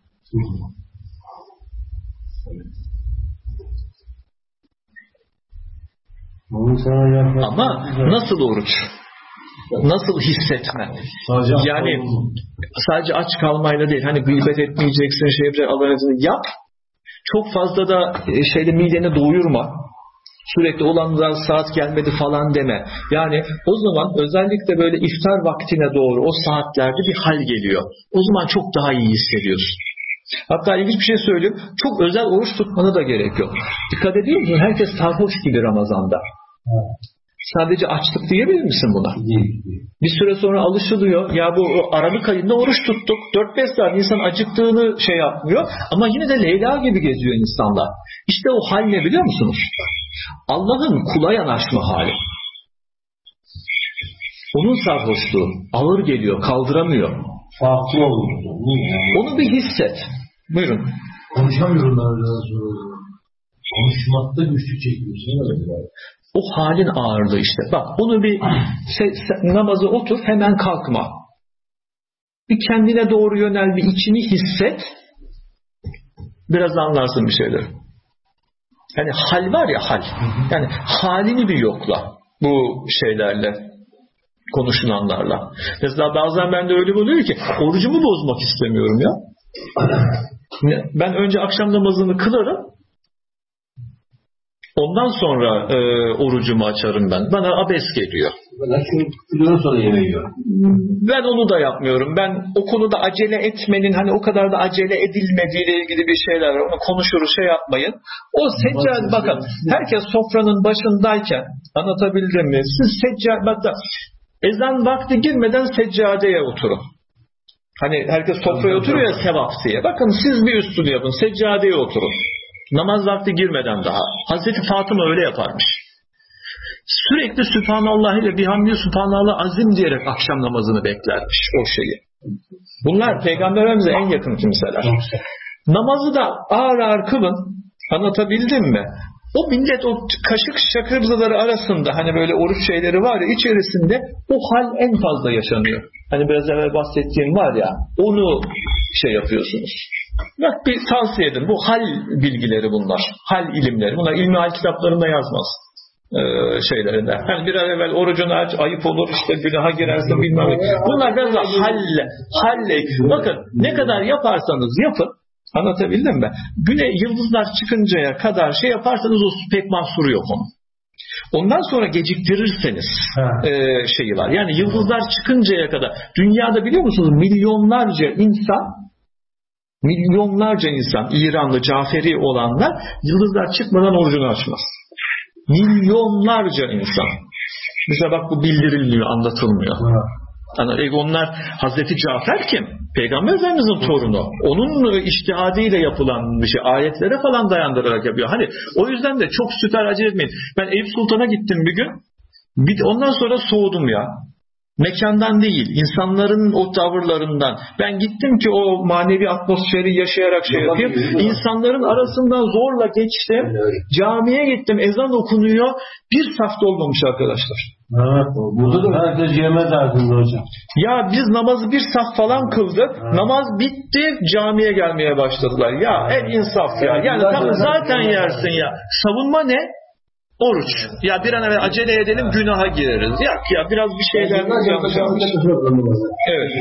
Ama nasıl oruç? Nasıl hissetme? Sadece yani sadece aç kalmayla değil. Hani gıybet etmeyeceksin, şey yapacaksın, Allah'ın yap. Çok fazla da şeyde mideni doyurma. Sürekli olanlar saat gelmedi falan deme. Yani o zaman özellikle böyle iftar vaktine doğru o saatlerde bir hal geliyor. O zaman çok daha iyi hissediyorsun. Hatta ilginç bir şey söyleyeyim. Çok özel oruç tutmana da gerek yok. Dikkat ediyor musun? Herkes sarhoş gibi Ramazan'da. Sadece açlık diyebilir misin buna? Değil. Bir süre sonra alışılıyor. Ya bu Aralık ayında oruç tuttuk. dört beş saat insan acıktığını şey yapmıyor. Ama yine de Leyla gibi geziyor insanlar. İşte o hal ne biliyor musunuz? Allah'ın kula yanaşma hali. Onun sarhoşluğu. Ağır geliyor. Kaldıramıyor. Farklı olur. Onu bir hisset. Buyurun. Konuşamıyorum ben biraz sonra. Konuşmakta güçlük çekiyorsun. O halin ağırlığı işte. Bak onu bir se, se, namaza otur, hemen kalkma. Bir kendine doğru yönel, bir içini hisset. Biraz anlarsın bir şeyler. Yani hal var ya hal. Yani halini bir yokla bu şeylerle, konuşulanlarla. Mesela bazen bende öyle oluyor ki orucumu bozmak istemiyorum ya. Ben önce akşam namazını kılarım. Ondan sonra e, orucumu açarım ben. Bana abes geliyor. Ben sonra yemeği yiyorum. Ben onu da yapmıyorum. Ben o konuda acele etmenin, hani o kadar da acele edilmediğiyle ilgili bir şeyler var. Onu konuşuruz, şey yapmayın. O seccade, bakın herkes sofranın başındayken, anlatabildim mi? Siz seccade, ezan vakti girmeden seccadeye oturun. Hani herkes sofraya oturuyor ya sevap diye. Bakın siz bir üstünü yapın. Seccadeye oturun. Namaz vakti girmeden daha. Hazreti Fatıma öyle yaparmış. Sürekli Sübhanallah ile bihamdi Sübhanallah azim diyerek akşam namazını beklermiş o şeyi. Bunlar Peygamberimize en yakın kimseler. Namazı da ağır ağır kılın. Anlatabildim mi? O millet o kaşık şakırlıları arasında hani böyle oruç şeyleri var ya, içerisinde o hal en fazla yaşanıyor. Hani biraz evvel bahsettiğim var ya, onu şey yapıyorsunuz. Bak bir tavsiye edin. Bu hal bilgileri bunlar. Hal ilimleri. Bunlar ilmi hal kitaplarında yazmaz. Ee, şeylerinde. Hani bir an evvel orucunu aç, ayıp olur, işte günaha girersin bilmem ne. Bunlar biraz da halle. Halle. Bakın ne kadar yaparsanız yapın. Anlatabildim mi? Güne yıldızlar çıkıncaya kadar şey yaparsanız o pek mahsuru yok onun. Ondan sonra geciktirirseniz e, şeyi var. Yani yıldızlar çıkıncaya kadar. Dünyada biliyor musunuz milyonlarca insan milyonlarca insan İranlı Caferi olanlar yıldızlar çıkmadan orucunu açmaz. Milyonlarca insan. Mesela bak bu bildirilmiyor, anlatılmıyor. Yani onlar Hazreti Cafer kim? Peygamber Efendimiz'in torunu. Onun içtihadıyla yapılan bir şey. Ayetlere falan dayandırarak yapıyor. Hani o yüzden de çok süper acele etmeyin. Ben Eyüp Sultan'a gittim bir gün. Bir, ondan sonra soğudum ya. Mekandan değil, insanların o tavırlarından. Ben gittim ki o manevi atmosferi yaşayarak şey yapayım. İnsanların arasından zorla geçtim. Camiye gittim, ezan okunuyor. Bir saf dolmamış arkadaşlar. Evet, burada da herkes yeme derdinde hocam. Ya biz namazı bir saf falan kıldık. Evet. Namaz bitti, camiye gelmeye başladılar. Ya en insaf ya. Yani tam zaten yersin ya. Savunma ne? Oruç. Ya bir an evvel acele edelim, günaha gireriz. Ya ya biraz bir şeyler yanlış yanlış. Evet.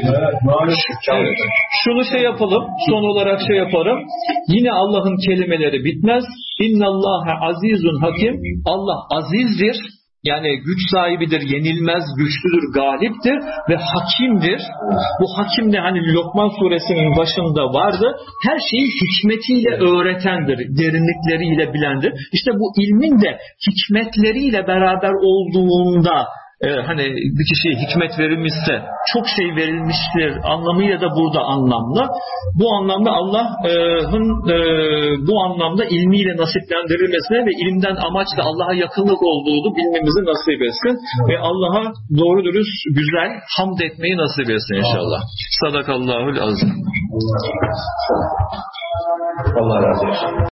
Evet. Şunu şey yapalım. Son olarak şey yaparım. Yine Allah'ın kelimeleri bitmez. İnnallâhe azizun hakim. Allah azizdir. Yani güç sahibidir, yenilmez, güçlüdür, galiptir ve hakimdir. Bu hakim de hani Lokman suresinin başında vardı. Her şeyi hikmetiyle öğretendir, derinlikleriyle bilendir. İşte bu ilmin de hikmetleriyle beraber olduğunda e, hani bir kişiye hikmet verilmişse çok şey verilmiştir anlamıyla da burada anlamlı. Bu anlamda Allah'ın e, bu anlamda ilmiyle nasiplendirilmesine ve ilimden amaç da Allah'a yakınlık olduğunu bilmemizi nasip etsin. Ve Allah'a doğru dürüst güzel hamd etmeyi nasip etsin inşallah. Sadakallahul azim. Allah razı olsun.